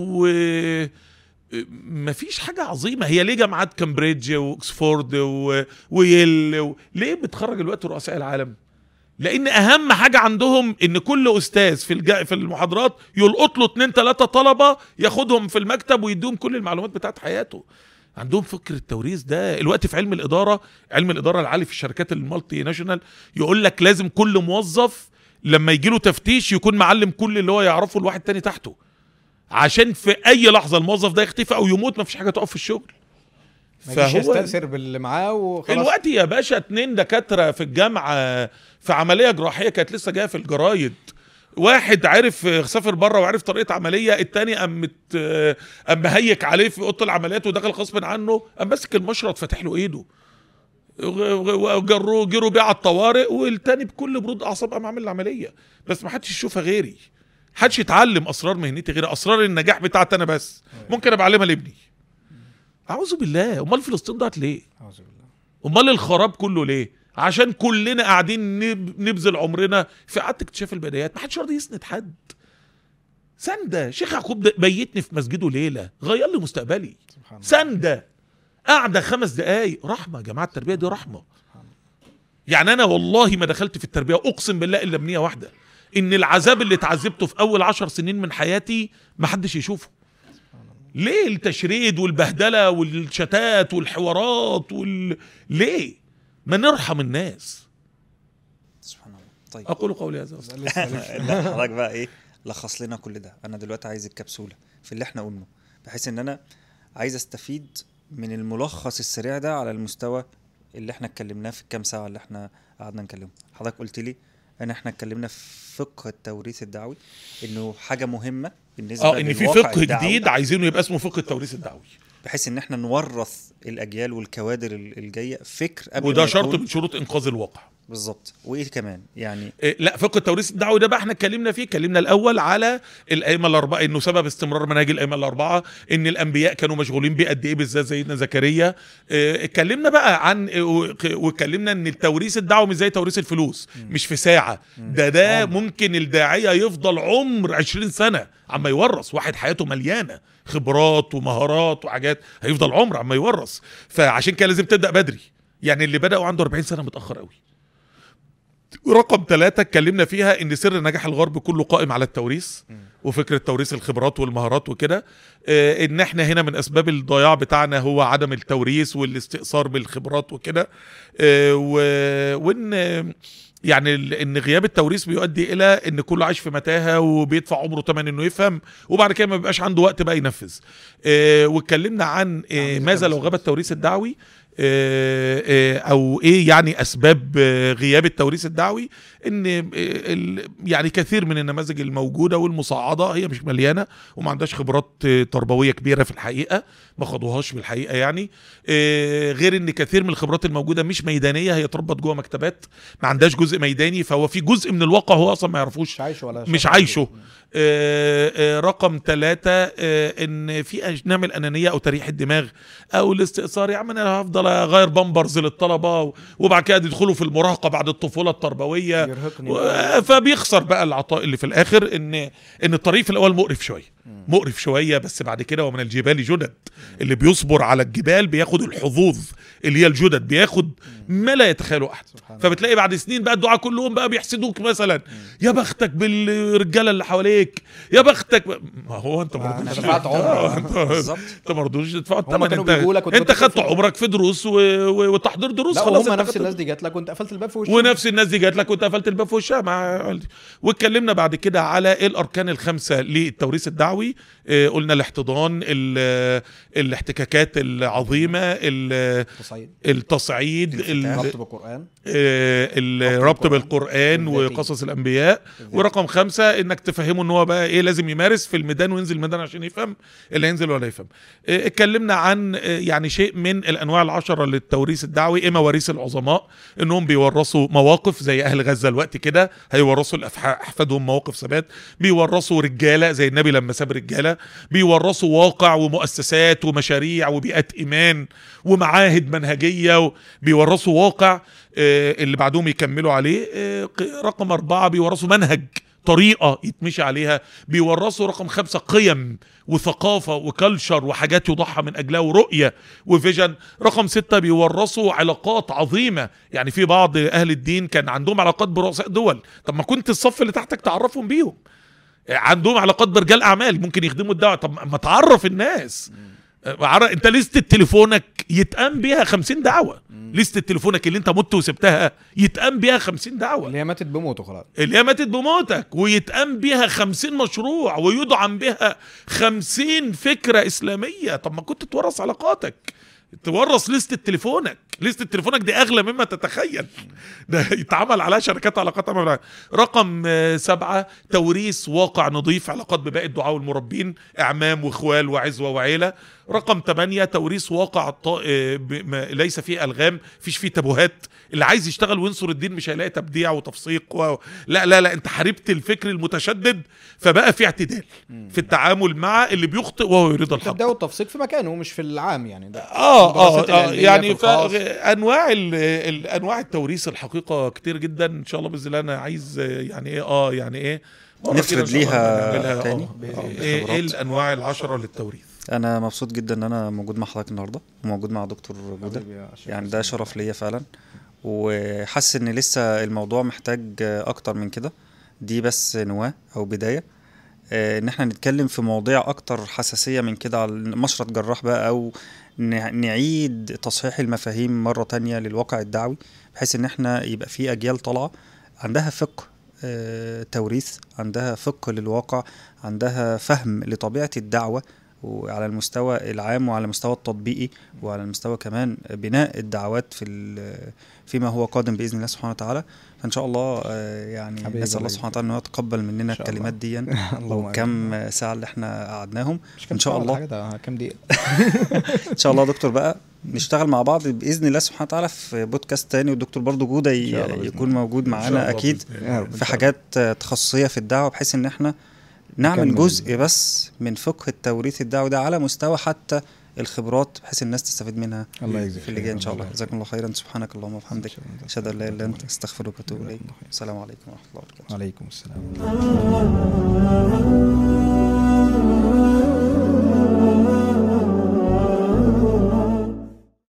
مفيش حاجة عظيمة. هي ليه جامعات كامبريدج واكسفورد ويل ليه بتخرج الوقت رؤساء العالم؟ لان اهم حاجة عندهم ان كل استاذ في المحاضرات يلقط له 2-3 طلبة ياخدهم في المكتب ويديهم كل المعلومات بتاعت حياته. عندهم فكر التوريث ده. الوقت في علم الاداره العالي في الشركات المالتي ناشونال يقول لك لازم كل موظف لما يجي له تفتيش يكون معلم كل اللي هو يعرفه لواحد تاني تحته، عشان في اي لحظة الموظف ده يختفي او يموت مفيش حاجة تقف في الشغل.
ما يجيش يستأثر باللي معاه وخلاص.
الوقت يا باشا 2 دكاترة في الجامعة في عملية جراحية كانت لسه جاية في الجرايد، واحد عرف سافر بره وعرف طريقة عملية، التاني قام مهيك عليه في اوضه العمليات ودخل غصب عنه، قام ماسك المشرط فاتح له ايده جروا بيه على الطوارئ، والتاني بكل برود اعصاب قام عامل العملية. بس ما حدش يشوفها غيري، حدش يتعلم اسرار مهنتي غير اسرار النجاح بتاعتي انا بس ممكن ابقى اعلمها لابني. اعوذ بالله. امال فلسطين ضاعت ليه؟
أعوذ بالله.
امال الخراب كله ليه؟ عشان كلنا قاعدين نبذل عمرنا في قعدة اكتشاف البدايات. ما حدش راضي يسند حد. سندة شيخ يعقوب بيتني في مسجده ليلة غير لي مستقبلي. سندة قاعدة 5 دقايق. رحمة يا جماعة، التربية دي رحمة. يعني انا والله ما دخلت في التربية اقسم بالله الا بنية واحدة، ان العذاب اللي اتعذبته في اول 10 سنين من حياتي ما حدش يشوفه. ليه التشريد والبهدلة والشتات والحوارات ليه؟ ما نرحم الناس.
سبحان الله. طيب
اقول قولي هذا.
لا حضرتك بقى ايه لخص لنا كل ده. انا دلوقتي عايز الكبسولة في اللي احنا قلناه، بحيث ان انا عايز استفيد من الملخص السريع ده على المستوى اللي احنا اتكلمناه في الكام ساعة اللي احنا قعدنا نكلمه. حضرتك قلت لي ان احنا اتكلمنا في فقه التوريث الدعوي، انه حاجة مهمة بالنسبة
ان في فقه جديد عايزينه يبقى اسمه فقه التوريث الدعوي،
بحيث ان احنا نورث الاجيال والكوادر الجايه فكر قبل
وده
ما
شرط
يكون-
من شروط انقاذ الواقع.
بالظبط. وايه كمان يعني
لا فقه التوريث الدعوي ده بقى احنا اتكلمنا فيه. اتكلمنا الاول على الائمه الاربعه، انه سبب استمرار منهج الائمه الاربعه ان الانبياء كانوا مشغولين بيه قد ايه، بالذات سيدنا زكريا. اتكلمنا بقى عن واتكلمنا ان التوريث الدعوي مش زي توريث الفلوس، مش في ساعه، ده ممكن الداعيه يفضل عمر 20 سنه عما يورث. واحد حياته مليانه خبرات ومهارات وحاجات، هيفضل عمر عما يورث. فعشان كده لازم تبدا بدري. يعني اللي بدأوا عنده 40 سنه متاخر قوي. رقم 3 اتكلمنا فيها ان سر نجاح الغرب كله قائم على التوريث وفكرة توريث الخبرات والمهارات وكده. ان احنا هنا من اسباب الضياع بتاعنا هو عدم التوريث والاستئثار بالخبرات وكده. وان يعني ان غياب التوريث بيؤدي الى ان كله عايش في متاهه وبيدفع عمره ثمن انه يفهم، وبعد كده ما بيبقاش عنده وقت بقى ينفذ. واتكلمنا عن ماذا لو غاب التوريث الدعوي، او ايه يعني اسباب غياب التوريث الدعوي. ان يعني كثير من النماذج الموجوده والمصعده هي مش مليانه وما عندهاش خبرات تربويه كبيره في الحقيقه، ما خدوهاش بالحقيقه يعني. غير ان كثير من الخبرات الموجوده مش ميدانيه، هي اتربت جوه مكتبات ما عندهاش جزء ميداني، فهو في جزء من الواقع هو اصلا ما يعرفوش،
مش عايشه ولا
مش عايشه. رقم 3 ان في نوع من الانانيه او تريح الدماغ او الاستئثار. يا عم انا هفضل اغير بامبرز للطلبه وبعد كده يدخلوا في المراهقه بعد الطفوله التربويه، فبيخسر بقى العطاء اللي في الاخر. ان الطريق في الاول مقرف شويه، مقرف شويه، بس بعد كده ومن الجبال جدد. اللي بيصبر على الجبال بياخد الحظوظ اللي هي الجدد، بياخد ما لا يتخيله احد. فبتلاقي بعد سنين بقى الدعاء كلهم بقى بيحسدوك مثلا، يا بختك بالرجاله اللي حواليك، يا بختك ما هو انت برضه
دفعت عمرك.
بالظبط.
انت ما رضوش تدفع
هما
الثمن.
كانوا بيجوا لك وانت
انت خدت
بتدفع.
عمرك في دروس وتحضير دروس،
لا
خلاص
هم
انت
نفس
خدت
الناس دي جات لك وانت قفلت الباب في وشهم.
ونفس الناس دي جات لك وانت قفلت الباب في وشها مع. واتكلمنا بعد كده على ايه الاركان الخمسه للتوريث الدعوي. قلنا الاحتضان، الاحتكاكات العظيمه، التصعيد،
الربط بالقرآن،
الربط بالقرآن وقصص الأنبياء. ورقم 5 إنك تفهمه إن هو بقى إيه لازم يمارس في الميدان وينزل الميدان عشان يفهم اللي هينزل ولا يفهم. اتكلمنا عن يعني شيء من الأنواع العشرة للتوريث الدعوي. إيه مواريث العظماء؟ إنهم بيورثوا مواقف زي أهل غزة الوقت كده، هيورثوا أحفادهم مواقف ثبات. بيورثوا رجالة زي النبي لما ساب رجالة. بيورثوا واقع ومؤسسات ومشاريع وبيئات إيمان ومعاهد منهجية. بيورثوا واقع اللي بعدهم يكملوا عليه. رقم 4 بيورثوا منهج، طريقة يتمشي عليها. بيورثوا رقم 5 قيم وثقافة وكالشر وحاجات يضحى من أجلها ورؤية وفيجن. رقم 6 بيورثوا علاقات عظيمة. يعني في بعض أهل الدين كان عندهم علاقات برؤساء دول، طب ما كنت الصف اللي تحتك تعرفهم بيهم. عندهم علاقات برجال أعمال ممكن يخدموا الدعوة، طب ما تعرف الناس. انت لستة تليفونك يتقام بيها 50 دعوة. لستة تليفونك اللي انت مت وسبتها يتقام بيها 50 دعوة،
اللي هي ماتت بموته خلاص،
اللي هي ماتت بموتك، ويتقام بيها 50 مشروع ويدعم بها 50 فكرة إسلامية. طب ما كنت تورث علاقاتك، تورث لستة تليفونك. لستة تليفونك دي أغلى مما تتخيل، ده يتعمل عليها شركات علاقات. رقم 7 توريث واقع نظيف، علاقات بباقي الدعاء والمربين، إعمام وإخوال وعزوة وعيلة. رقم 8 توريث واقع ليس فيه ألغام، فيش فيه تبوهات. اللي عايز يشتغل وينصر الدين مش هيلاقي تبديع وتفسيق لا لا لا، انت حاربت الفكر المتشدد فبقى في اعتدال في التعامل مع اللي بيخطئ وهو يريد الحق.
التبديع والتفسيق في مكانه مش في العام يعني. ده
يعني انواع التوريث الحقيقه كتير جدا. ان شاء الله باذن الله انا عايز يعني ايه
نفرد ليها تاني.
ايه الانواع العشرة للتوريث.
انا مبسوط جدا ان انا موجود مع حضرتك النهارده وموجود مع دكتور جودة، يعني ده شرف ليا فعلا، وحاسس ان لسه الموضوع محتاج اكتر من كده. دي بس نواة او بداية ان احنا نتكلم في مواضيع اكتر حساسية من كده على مشرط جراح بقى، او نعيد تصحيح المفاهيم مرة تانية للواقع الدعوي، بحيث ان احنا يبقى في اجيال طالعة عندها فقه توريث، عندها فقه للواقع، عندها فهم لطبيعة الدعوة وعلى المستوى العام وعلى المستوى التطبيقي وعلى المستوى كمان بناء الدعوات فيما هو قادم بإذن الله سبحانه وتعالى. فإن شاء الله يعني نسأل الله سبحانه وتعالى أنه يتقبل مننا الكلمات دي وكم ساعة اللي احنا قعدناهم. إن شاء الله
كم دقيقة
إن شاء الله دكتور بقى نشتغل مع بعض بإذن الله سبحانه وتعالى في بودكاست تاني، والدكتور برضو جودة يكون موجود معانا أكيد في حاجات تخصصية في الدعوة، بحيث إن احنا نعمل جزء بس من فقه التوريث الدعوي ده على مستوى حتى الخبرات، بحيث الناس تستفيد منها في اللي جاي ان شاء الله. جزاكم الله خيرا. سبحانك اللهم وبحمدك، اشهد ان لا اله الا انت، استغفرك واتوب اليك. السلام عليكم ورحمه الله وبركاته.
وعليكم السلام.